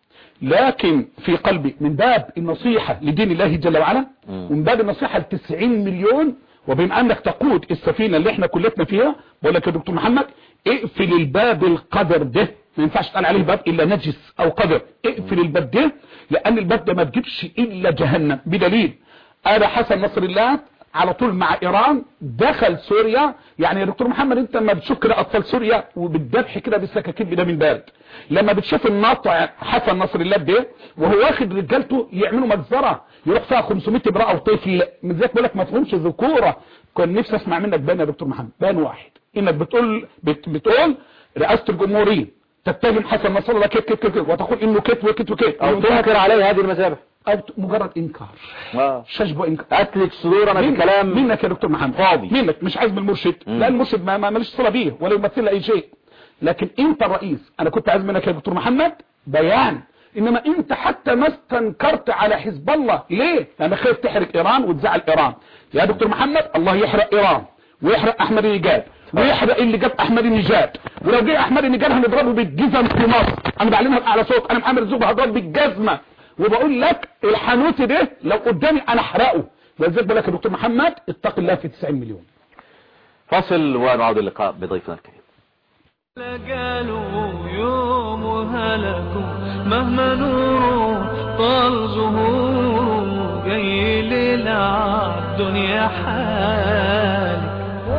لكن في قلبي من باب النصيحة لدين الله جل وعلا، ومن باب النصيحة ل90 مليون وبما انك تقود السفينة اللي احنا كلتنا فيها، بقول لك يا دكتور محمد اقفل الباب القدر ده، ما ينفعش تقال عليه باب الا نجس او قدر، اقفل الباب ده، لان الباب ده ما تجيبش الا جهنم. بدليل انا حسن نصر الله على طول مع ايران دخل سوريا. يعني يا دكتور محمد انت لما بتشوف كده اطفال سوريا وبالذبح كده بالسكاكين بده من بارد، لما بتشوف الناطع حسن نصر الله ده وهو واخد رجالته يعملوا مجزره يروح فيها 500 امراه وطفل، من ذلك بقول لك ما تفهمش ذكوره. كان نفسي اسمع منك بان يا دكتور محمد، بان واحد انك بتقول رئاسه الجمهوريه تتهم حسن نصر الله كت كت كت وتقول انه كت وكت وكت او تنكر عليه هذه المذابح او مجرد انكار شجب وانكار. اتلك صدورنا بكلام منك يا دكتور محمد فاضي، منك مش عايز من المرشد، لا المرشد ما ماليش صله بيه ولا يمثل اي شيء، لكن انت الرئيس انا كنت عايز منك يا دكتور محمد بيان. انما انت حتى ما استنكرت على حزب الله، ليه؟ لان خايف تحرق ايران وتزعل ايران. يا دكتور محمد الله يحرق ايران ويحرق احمد النجاد ويحرق اللي جاب احمد النجاد، ولو جه احمد النجاد هنضربه بالجزم في مصر. انا بعلمها على صوت، انا محمد الزوبه هضرب بالجزمه، وبقول لك الحانوتي ده لو قدامي انا احرقه. ولذلك بقول لك يا دكتور محمد اتق الله في 90 مليون. فاصل ونعود اللقاء بضيفنا الكريم. قالوا يوم هلكوا مهما نور طال ظهور جاي ليلة الدنيا حالي.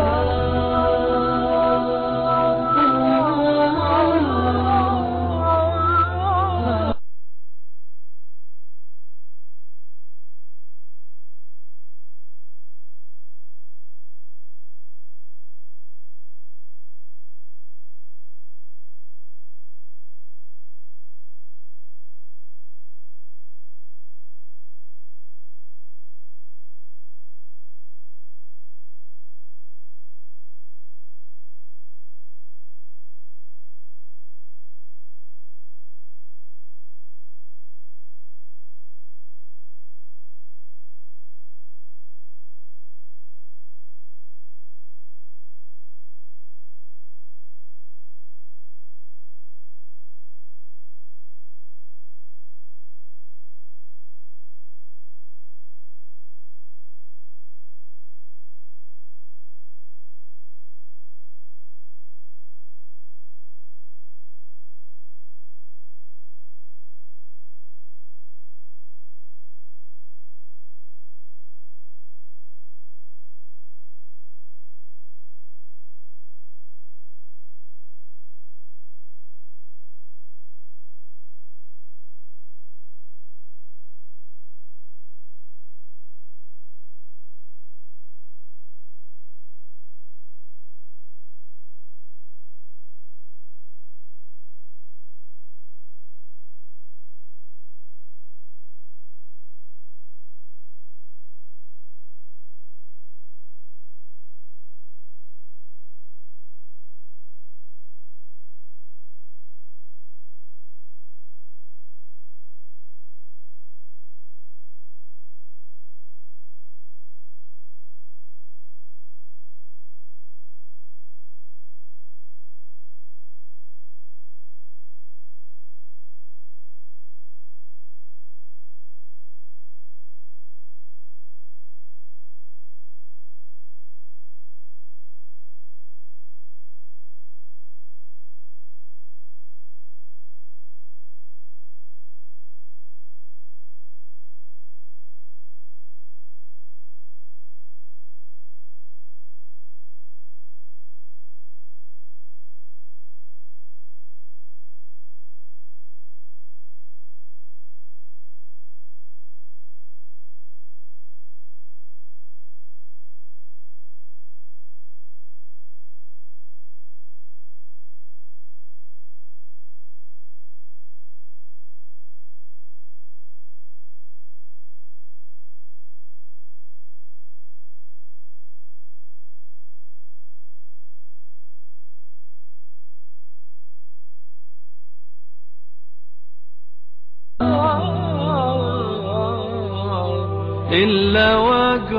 إلا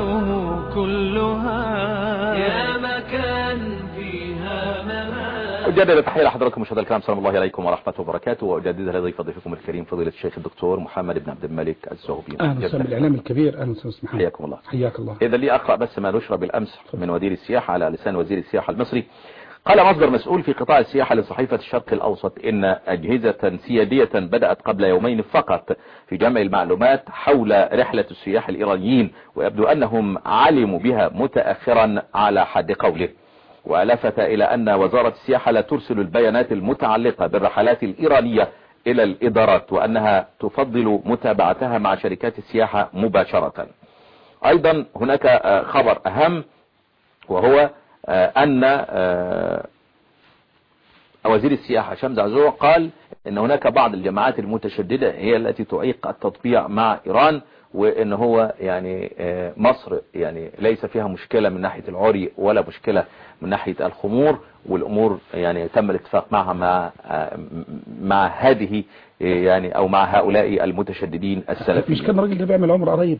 وجهه كلها يا مكان فيها ممات. أجدد تحية لحضراتكم مشاهدينا الكرام، سلام الله عليكم ورحمة وبركاته، وأجددها لضيف ضيفكم الكريم فضيلة الشيخ الدكتور محمد بن عبد الملك الزغبي. أهلا وسهلا بالإعلام الكبير. أهلا وسهلا محمد. حياكم الله. حياك الله. إذا لي أقرأ بس ما نشر بالأمس من وزير السياحة على لسان وزير السياحة المصري. قال مصدر مسؤول في قطاع السياحة لصحيفة الشرق الأوسط إن أجهزة سيادية بدأت قبل يومين فقط في جمع المعلومات حول رحلة السياح الإيرانيين، ويبدو أنهم علموا بها متأخرا على حد قوله. ولفت إلى أن وزارة السياحة لا ترسل البيانات المتعلقة بالرحلات الإيرانية إلى الإدارات، وأنها تفضل متابعتها مع شركات السياحة مباشرة. أيضا هناك خبر أهم، وهو أن وزير السياحة شمس عزوع قال أن هناك بعض الجماعات المتشددة هي التي تعيق التطبيع مع إيران، وأن هو يعني مصر يعني ليس فيها مشكلة من ناحية العري ولا مشكلة من ناحية الخمور، والأمور يعني تم الاتفاق معها مع هذه يعني أو مع هؤلاء المتشددين السلفيين. مش كان الراجل ده بيعمل عمر قريب؟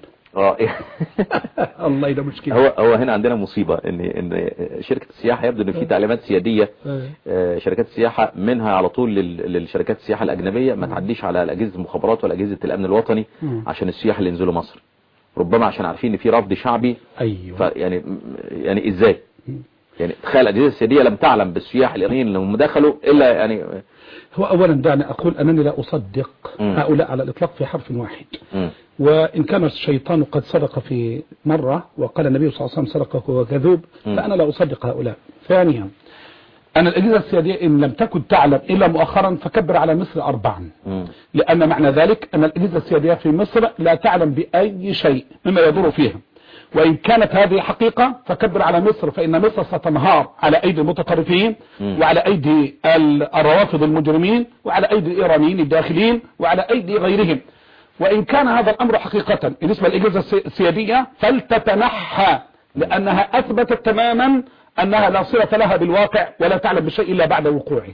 الله، ده مشكلة. هو هنا عندنا مصيبة ان شركة السياحة يبدو ان في تعليمات سيادية. شركات السياحة منها على طول للشركات السياحة الأجنبية ما تعديش على أجهزة المخابرات ولا أجهزة الأمن الوطني عشان السياح اللي ينزلوا مصر، ربما عشان عارفين ان في رفض شعبي. ايوه. يعني ازاي يعني تخيل الأجهزة السيادية لم تعلم بالسياح الإيرانيين لهم دخلوا إلا يعني. هو أولا دعني أقول أنني لا أصدق هؤلاء على الإطلاق في حرف واحد. وإن كان الشيطان قد صدق في مرة وقال النبي صلى الله عليه وسلم صدق هو كذوب، فأنا لا أصدق هؤلاء. ثانيا، أن الأجهزة السيادية إن لم تكن تعلم إلا مؤخرا فكبر على مصر 4، لأن معنى ذلك أن الأجهزة السيادية في مصر لا تعلم بأي شيء مما يدور فيها. وإن كانت هذه حقيقة فكبر على مصر، فإن مصر ستنهار على أيدي المتطرفين وعلى أيدي الروافض المجرمين وعلى أيدي الإيرانيين الداخلين وعلى أيدي غيرهم. وإن كان هذا الأمر حقيقة بالنسبة للأجهزة السيادية فلتتنحى، لأنها أثبتت تماما أنها لا صلة لها بالواقع ولا تعلم بشيء إلا بعد وقوعه.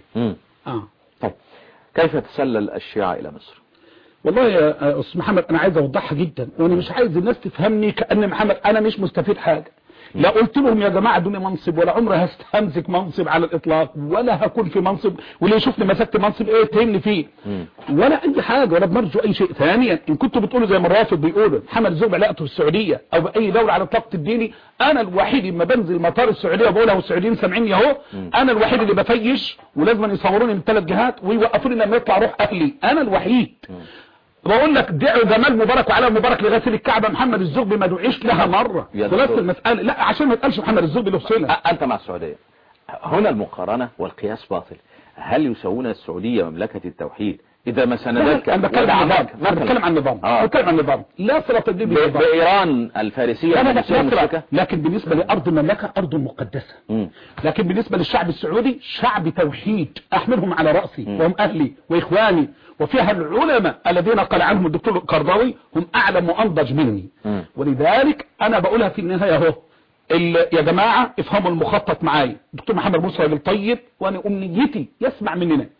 طيب كيف تسلل الشيعة إلى مصر؟ والله يا أستاذ محمد أنا عايز أوضحها جدا، وأنا مش عايز الناس تفهمني كأن محمد أنا مش مستفيد حاجة. لا قلت لهم يا جماعة دوني منصب، ولا عمري هستمسك منصب على الإطلاق، ولا هكون في منصب، واللي يشوفني مسكت منصب إيه تهمني فيه ولا أي حاجة، ولا بنرجو أي شيء. ثانيا، إن كنتوا بتقولوا زي ما الرافض بيقولوا محمد الزغبي علاقته في السعودية أو بأي دولة على الإطلاق تديني، أنا الوحيد لما بنزل مطار السعودية بقولها والسعوديين سامعيني أهو، أنا الوحيد اللي بفيش ولازم يصوروني من 3 جهات ويوقفوني لما يطلع روح أهلي، أنا الوحيد. بقول لك دعوا جمال مبارك وعلى مبارك لغسيل الكعبة، محمد الزغبي ما دعيش لها مرة. خلاص المسألة لا عشان ما تقالش محمد الزغبي له صلة. أنت مع السعودية هنا المقارنة والقياس باطل. هل يسوون السعودية مملكة التوحيد إذا ما سندتك؟ أنا بتكلم عن النظام. بتكلم عن النظام لا صلة بإيران الفارسية لكن بالنسبة لأرض المملكة أرض مقدسة. لكن بالنسبة للشعب السعودي شعب توحيد أحملهم على رأسي وهم أهلي وإخواني، وفيها العلماء الذين قال عنهم الدكتور القرضاوي هم أعلم وأنضج مني. ولذلك أنا بقولها في النهاية اهو، يا جماعة افهموا المخطط معايا. الدكتور محمد موسى راجل طيب، وانا امنيتي يسمع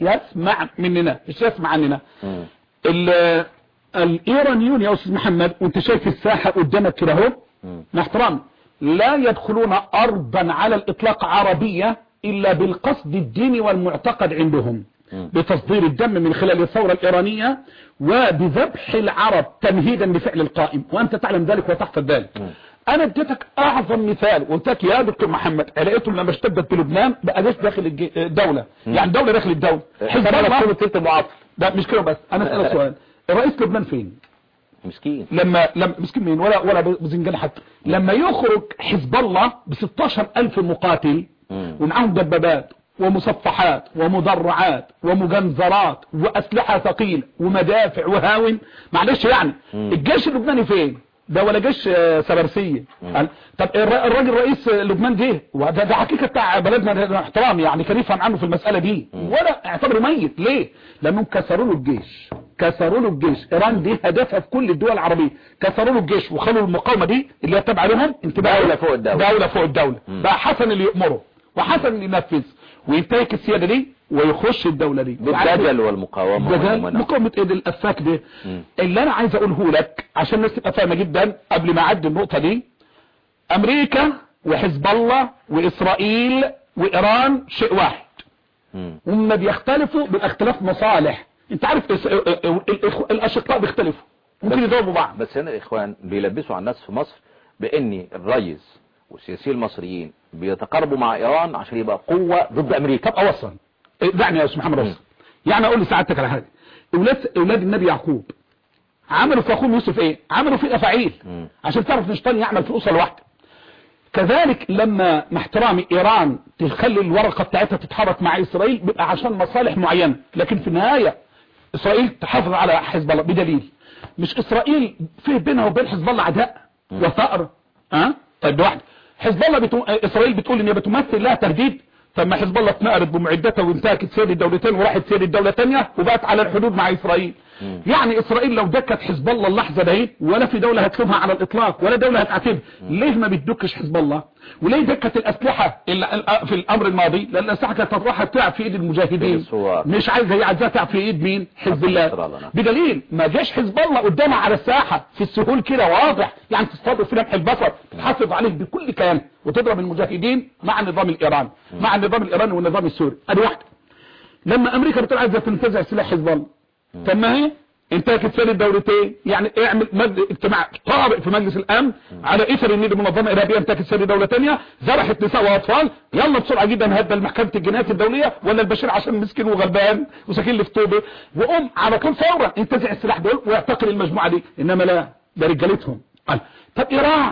مننا مش يسمع عننا. الايرانيون يا استاذ محمد وانت شايف الساحة قدامك كده اهو، مع احترام لا يدخلون ارضا على الاطلاق عربية الا بالقصد الديني والمعتقد عندهم، بتصدير الدم من خلال الثورة الإيرانية وبذبح العرب تمهيدا لفعل القائم، وأنت تعلم ذلك وتحفظ ذلك. أنا اديتك أعظم مثال، قلت لك يا دكتور محمد لقيتهم لما اشتدت بلبنان بقى جيش داخل الدولة، يعني دولة داخل الدولة. حزب الله ده مش كده بس. أنا أسأل سؤال، رئيس لبنان فين؟ مسكين. لما مسكين مين ولا بزنجان حتى. لما يخرج حزب الله ب16,000 مقاتل ومعهم دبابات ومصفحات ومدرعات ومجنزرات وأسلحة ثقيلة ومدافع وهاون، معلش يعني الجيش اللبناني فين؟ ده ولا جيش سبرسية. طب الراجل رئيس لبنان ده حقيقة بتاع بلدنا احترام، يعني كان يفهم عنه في المسألة دي ولا اعتبره ميت. ليه؟ لأنهم كسروا له الجيش. إيران دي هدفها في كل الدول العربية، كسروا له الجيش وخلوا المقاومة دي اللي يتبع لهم دولة فوق الدولة. بقى حسن اللي يأمره وحسن اللي ينفذ وينتهك السيادة دي ويخش الدولة دي بالدجل والمقاومة. مقاومة ايه الافاك ده اللي انا عايز اقوله لك عشان الناس تبقى فاهمة جدا قبل ما اعدي النقطة دي. امريكا وحزب الله واسرائيل وايران شيء واحد. هم بيختلفوا باختلاف مصالح. انت عارف الاشقاء بيختلفوا ممكن يضربوا بعض. بس هنا الاخوان بيلبسوا على الناس في مصر بان الرئيس والسياسيين المصريين بيتقاربوا مع ايران عشان يبقى قوة ضد امريكا. طب اوصل دعني يا استاذ محمد اوصل. يعني اقول لسعادتك على حاجه، اولاد النبي يعقوب عملوا في اخوهم يوسف ايه؟ عملوا فيه افاعيل عشان تعرف ان الشيطان يعمل في اسره واحده. كذلك لما مع احترامي ايران تخلي الورقه بتاعتها تتحرك مع اسرائيل بيبقى عشان مصالح معينه، لكن في النهايه اسرائيل تحافظ على حزب الله بدليل مش اسرائيل فيه بينها وبين حزب الله عداء وثأر. طيب ده واحد حزب الله اسرائيل بتقول ان هي بتمثل لها تهديد. طب ما حزب الله اتنقلت بمعدتها وانتهكت سير الدولتين وراحت سير الدوله ثانيه وبقت على الحدود مع اسرائيل. يعني اسرائيل لو دكت حزب الله اللحظه دي ولا في دوله هتلومها على الاطلاق ولا دوله هتعاتبها. ليه ما بتدكش حزب الله؟ وليه دكت الاسلحه في الامر الماضي؟ لان الاسلحه كانت رايحه تلعب في ايد المجاهدين، مش عايزه هي عايزاها تلعب في ايد مين؟ حزب الله. بدليل ما جاش حزب الله قدامها على الساحه في السهول كده واضح، يعني تصطاد في لمح البصر تحافظ عليه بكل كيان وتضرب المجاهدين مع النظام الايراني مع النظام الايراني والنظام السوري. ادي واحده. لما امريكا بتقول عايزه تنتزع سلاح حزب الله، طب ما هي انتهكت سير الدولتين. يعني اعمل اجتماع طارئ في مجلس الامن على اثر ان دي منظمه ارهابيه انتهكت سير دوله ثانيه ذبحت نساء واطفال، يلا بسرعه جدا نهدى محكمه الجنايات الدوليه ولا البشير عشان مسكين وغلبان وساكن لي في طوبه وقوم على طول فورا انتزع السلاح دول واعتقل المجموعه دي. انما لا، ده رجالتهم. طب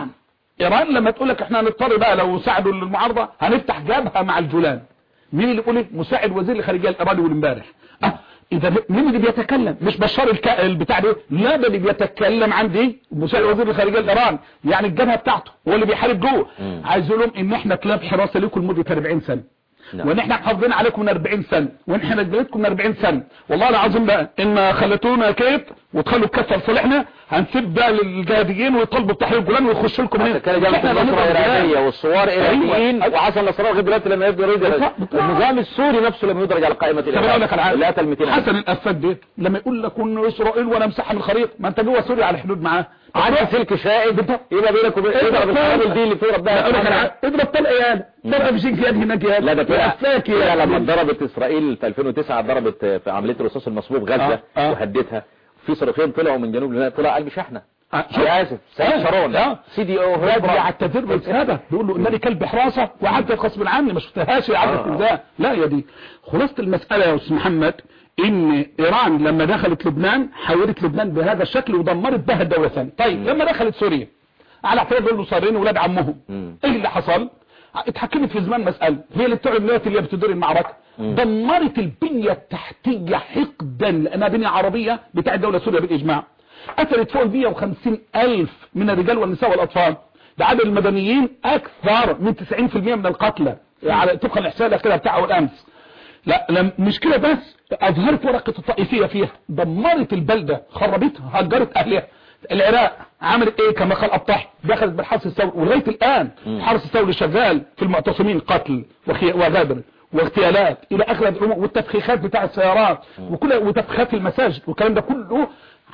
ايران لما تقول لك احنا هنضطر بقى لو ساعدوا المعارضه هنفتح جبهه مع الجولان. مين اللي يقول؟ مساعد وزير الخارجيه الايراني والامبارح. اذا مين اللي بيتكلم؟ مش بشار البتاع ده، لا ده اللي بيتكلم عن دي مساعد وزير الخارجيه الايراني، يعني الجبهه بتاعته هو اللي بيحارب جوه. عايز يقول لهم ان احنا كلاب حراسه لكم لمده 40 سنه وان احنا محافظين عليكم من 40 سنه وان احنا رجالتكم من 40 سنه. والله العظيم بقى ان خلتونا كيف وتخلوا الكفه لصالحنا هنسيب بقى للجهاديين ويطالبوا بتحرير الجولان ويخشوا لكم هنا. احنا الارهابيه والثوار ارهابيين وعسى النصارى لغايه دلوقتي لما يبدو النظام السوري نفسه لما يدرج على قائمه الارهاب. حسن الاسد ده لما يقول لك ان اسرائيل وانا امسحها من الخريطه، ما انت جوه سوريا على الحدود معاه عارف سلك شائد يبقى بينك وبين اضرب الحرام دي اللي في ربها. اضرب طلقه يالا طلقه مش يد هناك يالا. لا ده لما ضربت اسرائيل في 2009 ضربت في عمليه الرصاص المصبوب غزه وهدتها، في صاروخين طلعوا من جنوب لبنان طلع قلب شحنه. اسف سيد شارون CDO بيعتذر بالإرهاب بيقول له انني كلب حراسه وعدت غصب عني ما شفتهاش يا عبد ده. لا يا دي خلاصه المساله يا استاذ محمد، ان ايران لما دخلت لبنان حولت لبنان بهذا الشكل ودمرت بها الدوله الثانيه. طيب لما دخلت سوريا على اعتبار دول صارين ولاد عمهم، ايه اللي حصل؟ اتحكمت في زمان مساله هي اللي بتوع الولايات اللي بتدير المعركه، دمرت البنيه التحتيه حقدا لانها بنيه عربيه بتاع الدوله سوريا بالاجماع. قتلت فوق 150,000 من الرجال والنساء والاطفال. ده عدد المدنيين اكثر من 90% من القتلى على طبقا الاحصائيه الاخيره بتاعه والامس. لا مش كده بس، اظهرت ورقه الطائفيه فيها، دمرت البلده خربتها هجرت اهلها. العراق عملت ايه كما قال الطاح؟ دخلت بالحرس الثوري ولغايه الان الحرس الثوري شغال في المعتصمين قتل وغدر واغتيالات الى اخر الامور والتفخيخات بتاع السيارات وتفخيخات المساجد والكلام ده كله.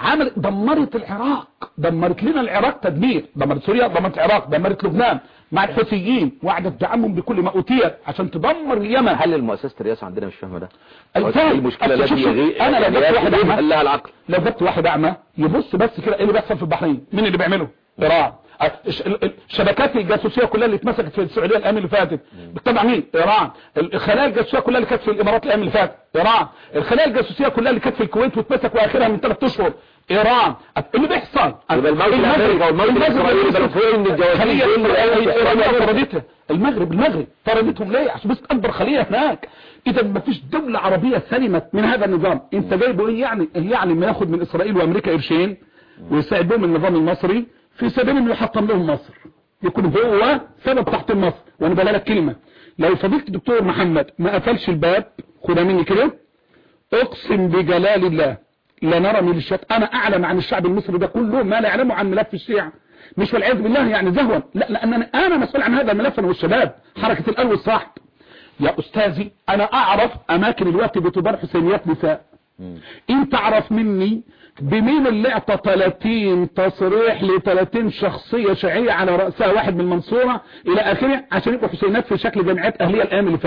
دمرت العراق، دمرت لنا العراق تدمير، دمرت سوريا، دمرت العراق، دمرت لبنان مع الحوثيين وقعدت تدعمهم بكل ما اوتيت عشان تدمر اليمن. هل مؤسسه الرئاسه عندنا مش فاهمه ده؟ المشكله التي انا لو جبت واحد اعمى لها العقل، لو جبت واحد اعمى يبص بس كده ايه اللي بيحصل في البحرين؟ مين اللي بيعمله؟ ايران. الشبكات الجاسوسيه كلها اللي اتمسكت في السعوديه الايام اللي فاتت بتتبع مين؟ ايران. الخلايا الجاسوسيه كلها اللي كانت في الامارات الايام اللي فاتت ايران. الخلايا الجاسوسيه كلها اللي كانت في الكويت واتمسك واخرها من 3 اشهر ايران. اللي بيحصل المغرب طردتهم ليه؟ عشان بس اكبر خليه هناك. اذا ما فيش دوله عربيه سلمت من هذا النظام. انت جايبه ايه يعني ما ياخد من اسرائيل وامريكا قرشين ويساعد بهم النظام المصري في سبيل انه يحطم لهم مصر، يكون هو سبب تحطيم مصر. وانا بقول لك كلمه، لو فضيله الدكتور محمد ما قفلش الباب خدها مني كده اقسم بجلال الله لا نرى ميليشيات. انا اعلم عن الشعب المصري ده كله ما لا يعلمه عن ملف الشيعة، مش والعياذ بالله يعني زهوا، لا لان انا مسؤول عن هذا الملف انا والشباب حركه القلب والصاحب. يا استاذي انا اعرف اماكن الوقت بتدار حسينيات نساء. انت تعرف مني بمين اللي اعطى 30 تصريح ل 30 شخصيه شيعيه على راسها واحد من المنصوره الى اخره عشان يبقوا حسينات في شكل جمعيات اهليه الايام اللي فاتت؟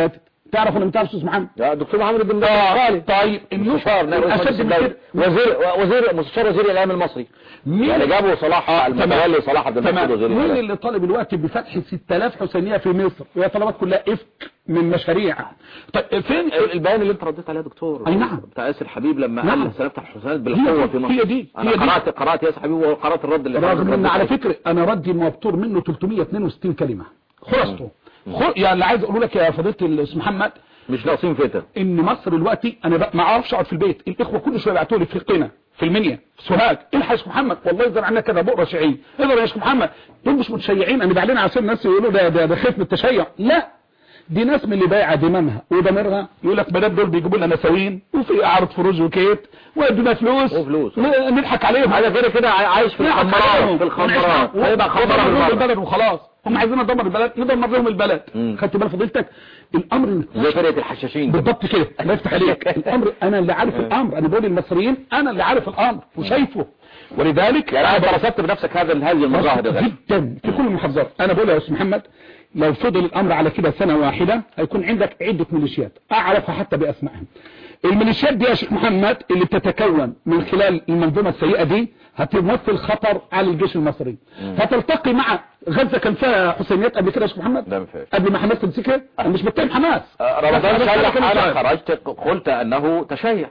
تعرف ولا ما تعرفش استاذ محمد؟ دكتور محمد بن طيب المستشار الاشد من كده مستشار وزير الاعلام المصري يعني جابوا صلاح المتولي صلاح عبد المحمود وزير مين اللي طالب الوقت بفتح 6000 حسينيه في مصر وهي طلبات كلها افك من مشاريع؟ طيب فين البيان اللي انت رديت عليه يا دكتور؟ اي نعم، بتاع ياسر حبيب لما قال سنفتح الحسينيات بالقوه في مصر. هي دي انا قرات ياسر حبيب وقرات الرد اللي رغم ان على فكره انا ردي مبتور منه 362 كلمه خلاصته. يعني اللي عايز اقول لك يا فضيله الاستاذ محمد مش ناقصين فتن ان مصر دلوقتي انا ما اعرفش اقعد في البيت، الاخوه كل شويه يبعتوا لي في قنا في المنيا في سوهاج، الحق يا شيخ محمد والله يظهر عنا كده بؤره شيعيه، اقدر يا شيخ محمد دول مش متشيعين، انا بعلن عشان الناس يقولوا ده خايف من التشيع، لا دي ناس من اللي بايعه دمامها وضميرها، يقول لك بدل دول بيجيبوا لنا نساوين وفي اعراض فروج وكيت ويدونا فلوس نضحك عليهم. هذا كده عايش في الخمرات هيبقى خمرات البلد وخلاص، هم عايزين ندمر البلد ندمر لهم البلد. خدت بال فضيلتك الامر زي فرقه الحشاشين بالضبط كده. الله يفتح عليك الامر انا اللي عارف الامر، انا بقول للمصريين انا اللي عارف الامر وشايفه، ولذلك يعني انا درست بنفسك هذه المظاهر جدا في كل المحافظات. انا بقول يا استاذ محمد لو فضل الامر على كده سنه واحده هيكون عندك عده ميليشيات اعرفها حتى باسمائهم. الميليشيات دي يا شيخ محمد اللي بتتكون من خلال المنظومه السيئه دي هتمثل خطر على الجيش المصري. هتلتقي مع غزه كان فيها حسينيات قبل كده يا شيخ محمد؟ قبل ما حماس تمسكها. انا مش بتهم حماس. رمضان شلح انا خرجت قلت انه تشيع.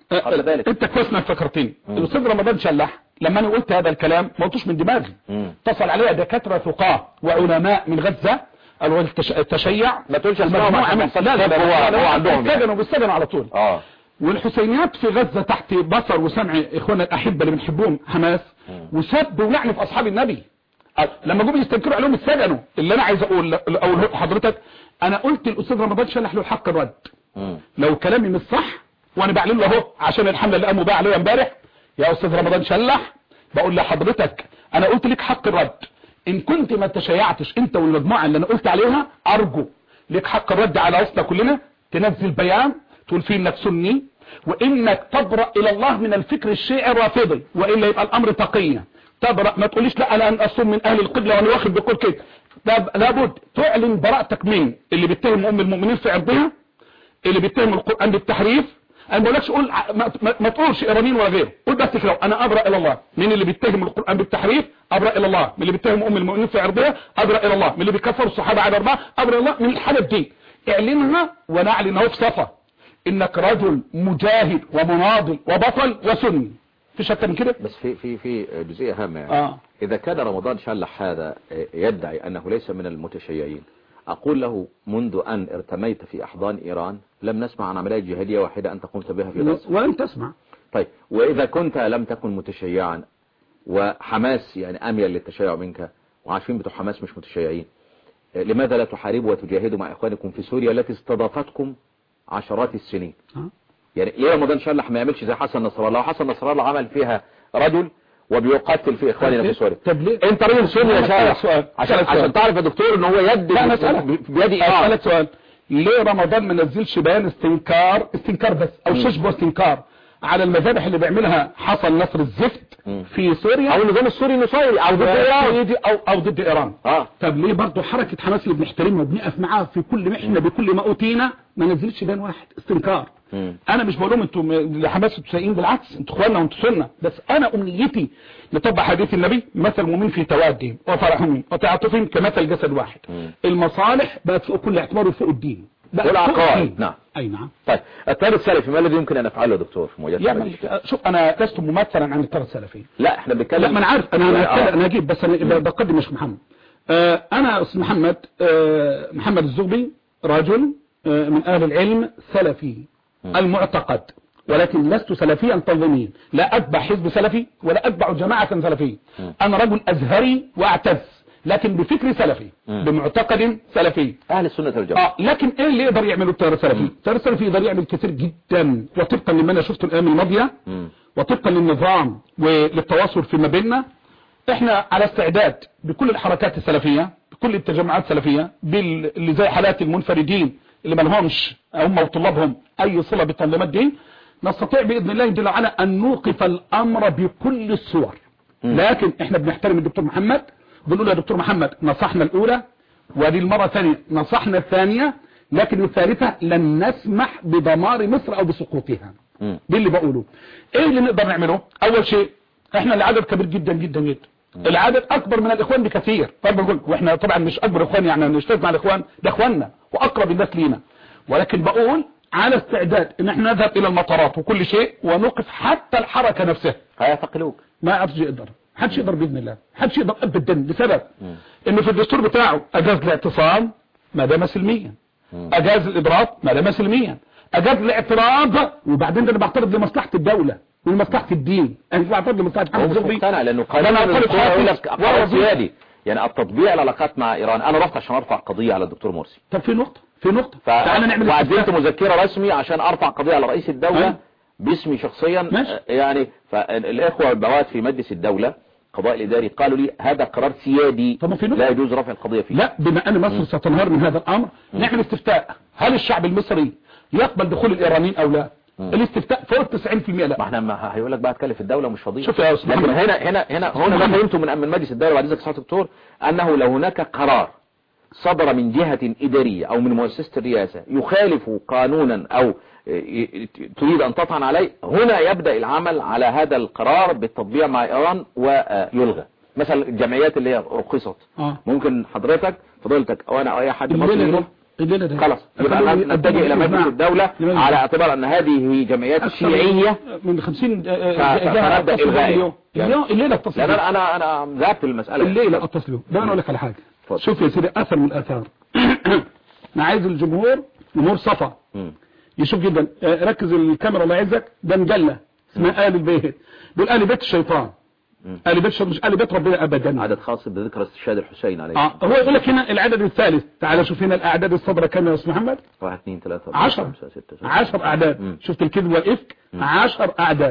انت كويس انك فكرتني. الاستاذ رمضان شلح لما انا قلت هذا الكلام ما قلتوش من دماغي، اتصل عليها دكاتره ثقاه وعلماء من غزه قالوا التشيع ما تقولش اسمها هو عندهم بيستجنوا على طول. والحسينيات في غزه تحت بصر وسمع اخواننا الاحبه اللي بنحبهم حماس، وسب ولعن في اصحاب النبي لما جم يستنكروا عليهم السجنوا. اللي انا عايز اقول حضرتك انا قلت الاستاذ رمضان شلح له حق الرد لو كلامي مش صح، وانا بعلن له اهو عشان الحمله اللي قاموا بها عليها امبارح يا استاذ رمضان شلح، بقول لحضرتك انا قلت لك حق الرد، ان كنت ما تشيعتش انت والمجموعه اللي انا قلت عليها ارجو لك حق الرد على وسطنا كلنا، تنزل بيان تقول فيه انك سني وانك تبرأ الى الله من الفكر الشيعي الرافضي، والا يبقى الامر تقيا تبرأ. ما تقوليش لا انا اصوم من اهل القبله وانا واخد بكل كده، لابد تعلن براءتك من اللي بيتهم ام المؤمنين في عرضها، اللي بيتهم القران بالتحريف. انا ما بقولكش قول ما تقولش ايرانيين ولا غيره، قول بس كده انا ابرأ الى الله من اللي بيتهم القران بالتحريف، ابرأ الى الله من اللي بيتهم ام المؤمنين في عرضها، ابرأ الى الله من اللي بيكفروا الصحابه على اربعه، ابرأ الى الله من الحالة دي. اعلنها ونعلن اهو في صفا انك رجل مجاهد ومناضل وبطل وسني، مفيش اكتر من كده. بس في جزئيه هامه يعني اذا كان رمضان شلح هذا يدعي انه ليس من المتشيعين، اقول له منذ ان ارتميت في احضان ايران لم نسمع عن عمليه جهاديه واحده انت قمت بها في غزه ولم تسمع. طيب واذا كنت لم تكن متشيعا وحماس يعني اميل للتشيع منك وعارفين بتوع حماس مش متشيعين، لماذا لا تحاربوا وتجاهدوا مع اخوانكم في سوريا التي استضافتكم عشرات السنين؟ يعني ليه رمضان شلح ما يعملش زي حسن نصر الله؟ وحسن نصر الله عمل فيها رجل وبيقاتل في اخواننا في سوريا. طب ليه انت راجل سوري يا شارع عشان تعرف يا دكتور ان هو يد بيد اسالك سؤال، ليه رمضان ما نزلش بيان استنكار بس او شبه استنكار على المذابح اللي بيعملها حسن نصر الزفت في سوريا او النظام السوري النصيري او ضد ايران او ضد ايران؟ طب ليه برضه حركه حماس اللي بنحترمها وبنقف معاها في كل محنه بكل ما اوتينا ما نزلتش بيان واحد استنكار؟ انا مش بقول لهم انتم لحماس متسايقين، بالعكس انتوا اخواننا وانتوا سنه، بس انا امنيتي نطبق حديث النبي مثل المؤمن في توادهم وفرحهم وتعاطفهم كمثل جسد واحد. المصالح بقت فوق كل اعتبار وفوق الدين والعقائد. نعم اي نعم. طيب التيار السلفي ما الذي يمكن ان نفعله يا دكتور في مواجهه يعني شوف انا لست ممثلا عن التيار السلفي، لا احنا بنتكلم. لا ما انا عارف انا اجيب بس انا بقدم مش محمد. انا اسم محمد محمد الزغبي رجل من اهل العلم سلفي المعتقد، ولكن لست سلفيا تنظيميا، لا اتبع حزب سلفي ولا اتبع جماعه سلفيه. انا رجل ازهري واعتز لكن بفكر سلفي بمعتقد سلفي اهل السنه والجماعه. لكن ايه اللي يقدر يعمله التيار السلفي؟ التيار السلفي يقدر يعمل كثير جدا، وطبقا لما انا شفته الايام الماضيه وطبقا للنظام وللتواصل فيما بيننا احنا على استعداد بكل الحركات السلفيه بكل التجمعات السلفيه اللي زي حالات المنفردين اللي ما لهمش هم وطلابهم اي صله بالتنظيمات دي، نستطيع باذن الله جل وعلا ان نوقف الامر بكل الصور. لكن احنا بنحترم الدكتور محمد، بنقول يا دكتور محمد نصحنا الاولى ودي المره الثانيه نصحنا الثانيه، لكن الثالثة لن نسمح بدمار مصر او بسقوطها. دي اللي بقوله. ايه اللي نقدر نعمله؟ اول شيء احنا العدد كبير جدا جدا جدا، العدد اكبر من الاخوان بكثير. طبعا واحنا طبعا مش اكبر اخوان يعني نشتغل مع الاخوان، ده اخواننا واقرب الناس لينا، ولكن بقول على استعداد ان احنا نذهب الى المطارات وكل شيء ونوقف حتى الحركة نفسها. هيعتقلوك. ما حدش يقدر، حدش يقدر باذن الله، حدش يقدر ابدا، لسبب انه في الدستور بتاعه اجاز الاعتصام ما دام سلميا، اجاز الاضراب ما دام سلميا، اجاز الاعتراض، وبعدين ده انا بعترض لمصلحة الدولة ولمصلحة الدين. انا مش بعترض لمصلحة محمد زغبي، مقتنع لانه قانون يقول لك قرار سيادي، يعني التطبيع العلاقات مع ايران. انا رحت عشان ارفع قضية على الدكتور مرسي. طب في نقطة تعالى نعمل وقدمت مذكرة رسمي عشان ارفع قضية على رئيس الدولة باسمي شخصيا. ماشي. يعني فالاخوة البوات في مجلس الدولة قضاء الاداري قالوا لي هذا قرار سيادي لا يجوز رفع القضية فيه. لا، بما ان مصر ستنهار من هذا الامر نعمل استفتاء، هل الشعب المصري يقبل دخول الايرانيين او لا؟ الاستفتاء فوق 90% لا. ما احنا هيقول لك بقى هتكلف الدولة مش فاضيه. شوف يا استاذ لكن هنا ما فهمته من مجلس الدولة بعد ذلك سعادة الدكتور، انه لو هناك قرار صدر من جهة إدارية او من مؤسسة الرئاسة يخالف قانونا او تريد ان تطعن عليه، هنا يبدأ العمل على هذا القرار بالتطبيع مع ايران ويلغى. مثلا الجمعيات اللي هي رخصت ممكن فضيلتك او انا او اي حد مصري خلاص يبقى نتجه الى مجلس الدولة على اعتبار ان هذه جمعيات شيعية من 50 فنبدأ الغاء. الليلة اتصل بيه. انا ذهبت للمسألة. الليلة اتصل بيه. ده انا اقول لك على حاجة. شوف يا سيدي اثر من الاثار. انا عايز الجمهور صفا يشوف جدا. ركز الكاميرا الله يعزك. ده مجلة اسمها آل البيت، دول آل بيت الشيطان. آل بيت مش آل بيت ربنا ابدا. عدد خاص بذكر استشهاد الحسين عليه. هو يقول لك هنا العدد الثالث. تعال شوف هنا الاعداد الصدرة كام يا استاذ محمد؟ 1 2 3 4 5 6 10 اعداد. شفت الكذب والافك؟ 10 اعداد.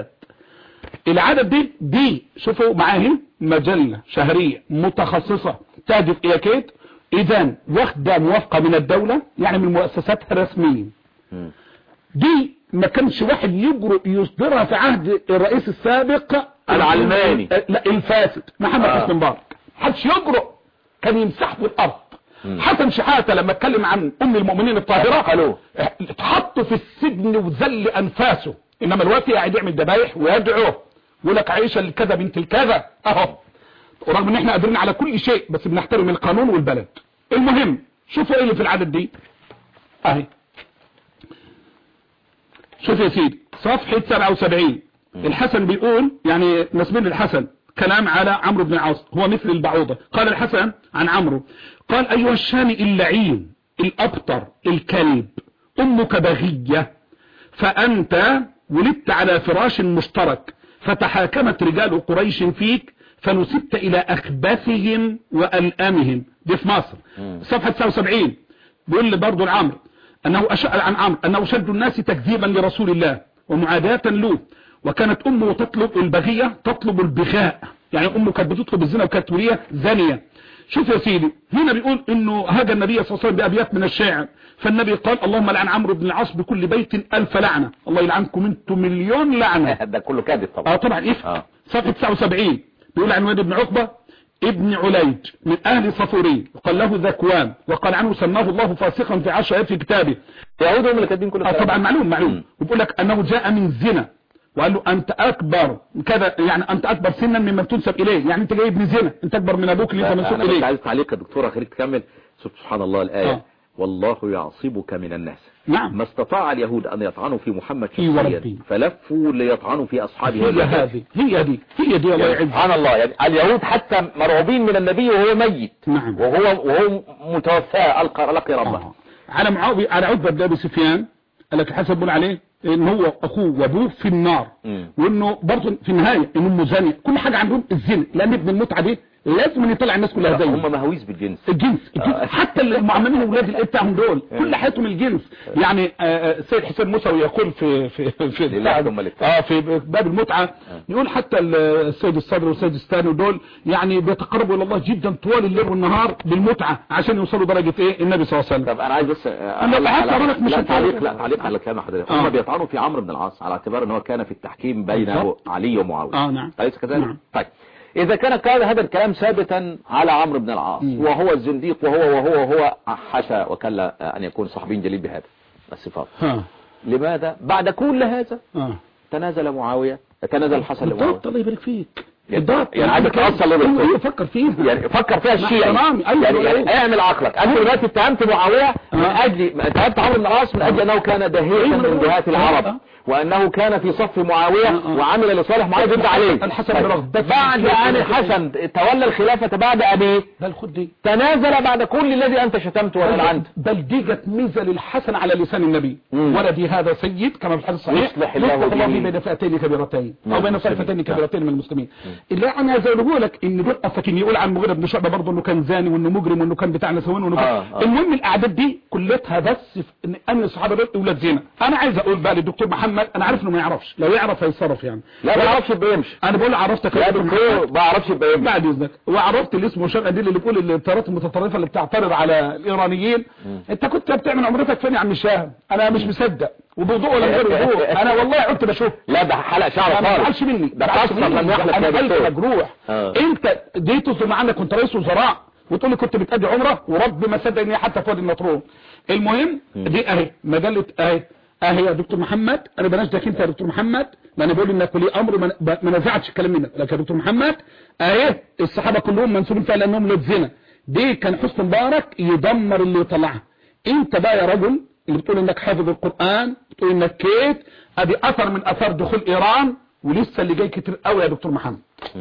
العدد دي شوفوا معاهي مجلة شهرية متخصصة تهدف الى كده، اذا واخده موافقة من الدولة يعني من مؤسساتها رسميا. دي ما كانش واحد يجرؤ يصدرها في عهد الرئيس السابق العلماني، لا الفاسد محمد حسني مبارك. محدش يجرؤ، كان يمسح في الارض. حسن شحاتة لما اتكلم عن ام المؤمنين الطاهرة اتحط في السجن وذل انفاسه، انما الوقت قاعد يعمل ذبايح ويدعو يقول لك عائشة الكذا بنت الكذا اهو، ورغم ان احنا قادرين على كل شيء بس بنحترم القانون والبلد. المهم شوفوا ايه اللي في العدد دي اهي. شوف يا سيدي صفحة 77 الحسن بيقول يعني نسبين الحسن كلام على عمرو بن العاص، هو مثل البعوضة. قال الحسن عن عمرو قال ايها الشامي اللعين الابتر الكلب امك بغية، فانت ولدت على فراش مشترك، فتحاكمت رجال قريش فيك فنسبت الى اخبثهم والامهم. دي في مصر. صفحة 79 بيقول لي برضو العمر انه عن عمرو انه شد الناس تكذيبا لرسول الله ومعاداة له، وكانت امه تطلب البغية تطلب البغاء، يعني امه كانت بتطلب الزنا وكانت ولية زانية. شوف يا سيدي هنا بيقول انه هاجى النبي صلى الله عليه وسلم بابيات من الشاعر، فالنبي قال اللهم لعن عمرو بن العاص بكل بيت 1000 لعنة، الله يلعنكم انتم مليون لعنة. ده كله كاذب طبعا. طبعا ايه. صفحة 79 بيقول عن واد بن عقبة ابن عليج من اهل صفوري وقال له ذكوان، وقال عنه سماه الله فاسقا في 10 آيات في كتابه. يهود هم اللي كاتبين كل الكلام. طبعا معلوم. وبيقول لك انه جاء من زنا وقال له انت اكبر كذا، يعني انت اكبر سنا ممن تنسب اليه، يعني انت جاي ابن زنا، انت اكبر من ابوك اللي انت منسوب اليه. انا عايز تعليق يا دكتوره خليك تكمل. سبحان الله الآية والله يعصبك من الناس. نعم. ما استطاع اليهود ان يطعنوا في محمد شخصيا فلفوا ليطعنوا في اصحابه. هي دي الله يعز. سبحان الله، يعني اليهود حتى مرعوبين من النبي وهو ميت. نعم. وهو متوفى لقي ربه. على معاوية على عتبة بن ابي سفيان قال لك حسبوا عليه ان هو اخوه وابوه في النار، وانه برضه في النهايه ان امه زانيه، كل حاجه عندهم الزنا، لان ابن المتعه دي لازم يطلع الناس كلها زيه. هم مهويس بالجنس. الجنس. حتى المعممين اولاد الايه بتاعهم دول كل حياتهم الجنس. يعني السيد حسين موسوي يقول في باب المتعه يقول حتى السيد الصدر والسيد الثاني دول يعني بيتقربوا الى الله جدا طوال الليل والنهار بالمتعه عشان يوصلوا درجه ايه النبي صلى الله عليه وسلم. طب انا عايز بس تعليق على كلام حضرتك. هم بيطعنوا في عمرو بن العاص على اعتبار ان هو كان في التحكيم بين علي ومعاويه. نعم. أليس كذلك؟ طيب إذا كان هذا الكلام ثابتا على عمرو بن العاص وهو الزنديق وهو حاشا وكلا أن يكون صحابي جليل بهذا الصفات، لماذا بعد كل هذا تنازل معاوية، تنازل الحسن لمعاوية؟ الله يبارك فيك. يعني عندك توصل فكر فيها، يعني فكر فيها الشيعي، يعني اعمل عقلك. انت دلوقتي اتهمت معاوية من اجل، اتهمت عمرو بن العاص من اجل انه كان دهيئا من دهاة العرب وانه كان في صف معاوية وعمل لصالح معاوية ضد عليه. بعد ان الحسن تولى الخلافة بعد ابيه تنازل بعد كل الذي انت شتمته ولعنت. بل دي جت ميزة للحسن على لسان النبي، ولدي هذا سيد كما في الحديث الصحيح، يصلح الله بين فئتين كبيرتين او بين طائفتين كبيرتين من المسلمين. اللي انا عايز اقوله لك ان دول فاكرين يقول عن مغيرة بن شعبة برضه انه كان زاني وانه مجرم وانه كان بتاع نسوان وانه المهم الاعداد دي كلتها بس ان الصحابه دول اولاد زنا. انا عايز اقول بقى للدكتور محمد، انا عارف انه ما يعرفش، لو يعرف هيتصرف يعني. لا ما يعرفش يبقى يمشي. انا بقول عرفتك يا دكتور ما يعرفش يبقى يمشي بعد اذنك. وعرفت اللي اسمه شرق دي اللي بيقول التيارات المتطرفه اللي بتعترض على الايرانيين. انت كنت بتعمل عمرتك فين يا عم الشاهم؟ انا مش مصدق وبوضوء ولا غير وضوء. انا والله قلت بشوف. لا ده حلق شعر خالص، ما تزعلش مني، ده قصر لما يحلق يا دكتور. مجروح. انت دي تصدم عنك كنت رئيس وزراء وتقول لي كنت بتأدي عمره ورب ما صدق اني حتى في وادي النطرون. المهم دي اهي مجله اهي يا دكتور محمد، انا بناشدك انت يا دكتور محمد، ما انا بقول انك ولي امر ما نزعتش الكلام منك، لكن يا دكتور محمد اهي الصحابه كلهم منسوبين فيها لانهم ولاد زنا. دي كان حسن مبارك يدمر اللي يطلعها. انت بقى يا رجل اللي بتقول انك حافظ القرآن، بتقول انك كيت، ادي اثر من اثار دخول ايران ولسه اللي جاي كتير قوي يا دكتور محمد.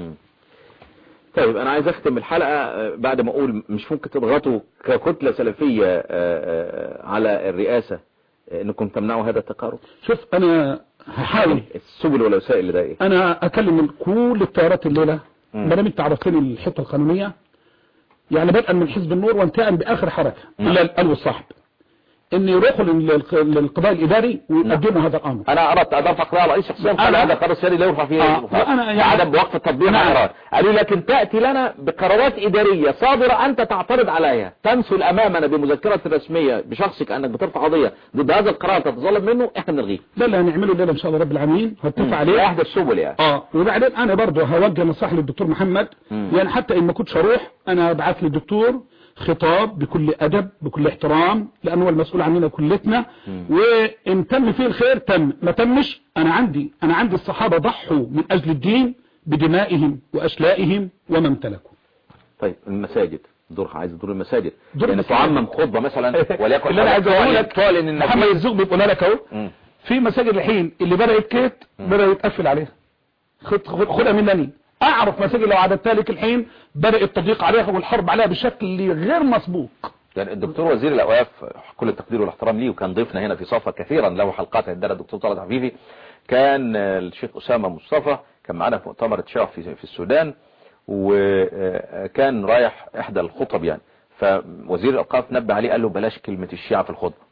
طيب انا عايز اختم الحلقة بعد ما اقول مش ممكن تضغطوا ككتلة سلفية على الرئاسة انكم تمنعوا هذا التقارب. شوف انا هحاول السبل والوسائل اللي ده ايه. انا اكلم كل التيارات الليلة ما دام انت عرفتني الحته القانونية، يعني بدءا من حزب النور وانتهاء باخر حركة الا القلب والصحب، ان يروحوا للقضاء الاداري ويقدموا هذا الامر. انا اردت ادافع قضاء رئيس شخصيا قال هذا قرار سيادي لا يرفع فيه عدم بوقف التطبيق القرار. قالوا لكن تاتي لنا بقرارات اداريه صادره انت تعترض عليها، تمثل امامنا بمذكره رسميه بشخصك انك بترفع قضيه ضد هذا القرار تتظلم منه، احنا بنلغيه. ده اللي هنعمله الليله ان شاء الله رب العالمين، هتفق عليه احدى السبل يعني. وبعدين انا برضه هوجه نصيحه للدكتور محمد، يعني حتى ان ما كنتش اروح انا ابعث للدكتور خطاب بكل أدب بكل احترام، لأنه هو المسؤول عننا كلتنا، وإن تم فيه الخير تم، ما تمش أنا عندي الصحابة ضحوا من أجل الدين بدمائهم وأشلائهم وما امتلكوا. طيب المساجد دورها، عايز دور المساجد يعني تعمم خطبة مثلا وليكن اللي أنا عايز أقول لك محمد الزوق بيقول لك أهو في مساجد الحين اللي بدأت كيت بدأ يتقفل عليها، خدها منني. اعرف مساجد لو عددتها لك الحين بدأ التضييق عليها والحرب عليها بشكل غير مسبوق. يعني الدكتور وزير الاوقاف كل التقدير والاحترام ليه، وكان ضيفنا هنا في صفا كثيرا له حلقات عندنا الدكتور طلعت عفيفي، كان الشيخ اسامه مصطفى كان معنا في مؤتمر تشاف في السودان، وكان رايح احدى الخطب يعني، فوزير الاوقاف نبه عليه قال له بلاش كلمه الشيعه في الخطبه.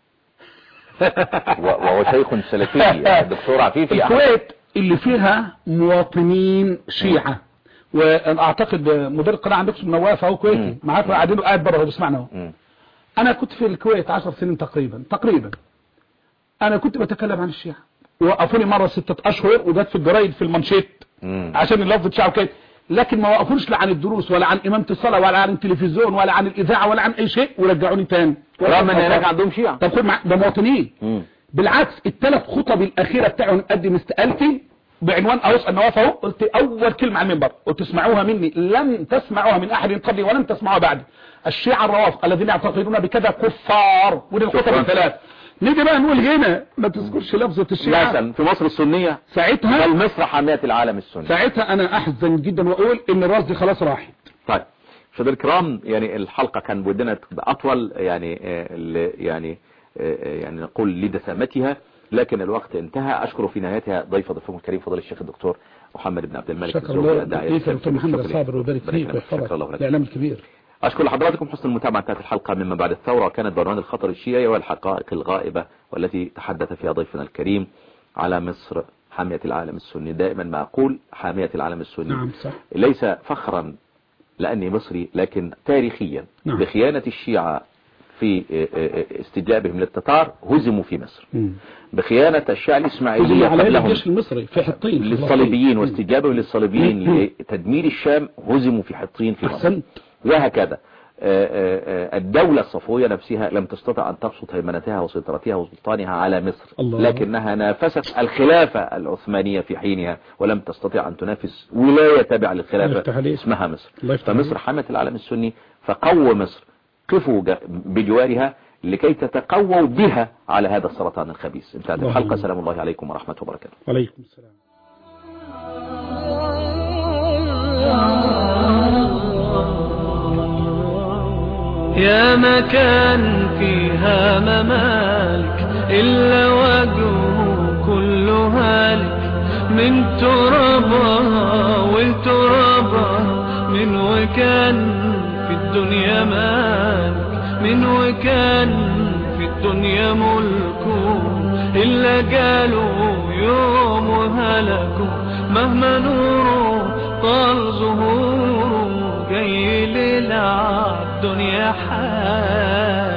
وهو شيخ سلفي الدكتور عفيفي. الكويت اللي فيها مواطنين شيعة، وانا اعتقد مدير القناة عندكم اسمه نواف اهو كويتي معاكم قاعدين قاعد بره بيسمعنا اهو. انا كنت في الكويت 10 سنين تقريبا انا كنت بتكلم عن الشيعة، وقفوني مرة 6 اشهر وجت في الجرايد في المانشيت عشان اللفظ الشيعة وكده، لكن ما وقفونيش لا عن الدروس ولا عن امامة الصلاة ولا عن التلفزيون ولا عن الاذاعة ولا عن اي شيء، ورجعوني تاني رغم ان هناك عندهم شيعة. طب خد ده مواطنين. بالعكس الثلاث خطب الاخيره بتاعهم قدم استقالتي بعنوان اوصى النواف اهو، قلت اول كلمه على المنبر قلت اسمعوها مني، لم تسمعوها من احد قبلي ولن تسمعوها بعدي. الشيعة الروافض الذين يعتقدون بكذا كفار، ودي الخطب الثلاث. نيجي بقى نقول هنا ما تذكرش لفظة الشيعة مثلا في مصر السنية ساعتها، بل مصر حامية العالم السني، ساعتها انا احزن جدا واقول ان الراس دي خلاص راحت. طيب مشاهدينا الكرام، يعني الحلقة كان بودنا تبقى اطول يعني نقول لدسامتها، لكن الوقت انتهى. اشكر في نهايتها ضيفكم الكريم فضيلة الشيخ الدكتور محمد بن عبد الملك الزوجي دكتور محمد الصابر ويبارك فيك ويحفظك الاعلام الكبير. أشكر لحضراتكم حسن المتابعة. انتهت الحلقة مما بعد الثورة، كانت بعنوان الخطر الشيعي والحقائق الغائبة، والتي تحدث فيها ضيفنا الكريم على مصر حامية العالم السني. دائما ما أقول حامية العالم السني. نعم صح. ليس فخرا لأني مصري، لكن تاريخيا بخيانة الشيعة في استجابهم للتتار هزموا في مصر بخيانة الشيعة الإسماعيلية قبلهم الجيش المصري في حطين للصليبيين واستجابهم للصليبيين لتدمير الشام هزموا في حطين في مصر. وهكذا الدولة الصفوية نفسها لم تستطع أن تبسط هيمنتها وسيطرتها وسلطانها على مصر لكنها نافست الخلافة العثمانية في حينها ولم تستطع أن تنافس ولاية تابعة للخلافة اسمها مصر. فمصر حمت العالم السني فقووا مصر، قفوا بجوارها لكي تتقووا بها على هذا السرطان الخبيث. انتهت الحلقة. سلام الله عليكم ورحمة وبركاته. وعليكم السلام. يا مكان فيها ممالك إلا وجهه كل هالك، من ترابها والترابها من وكان في الدنيا مالك، من وكان في الدنيا ملكه إلا قالوا يوم وهلكوا، مهما نوره طال ظهوره جاي ليلة الدنيا حال.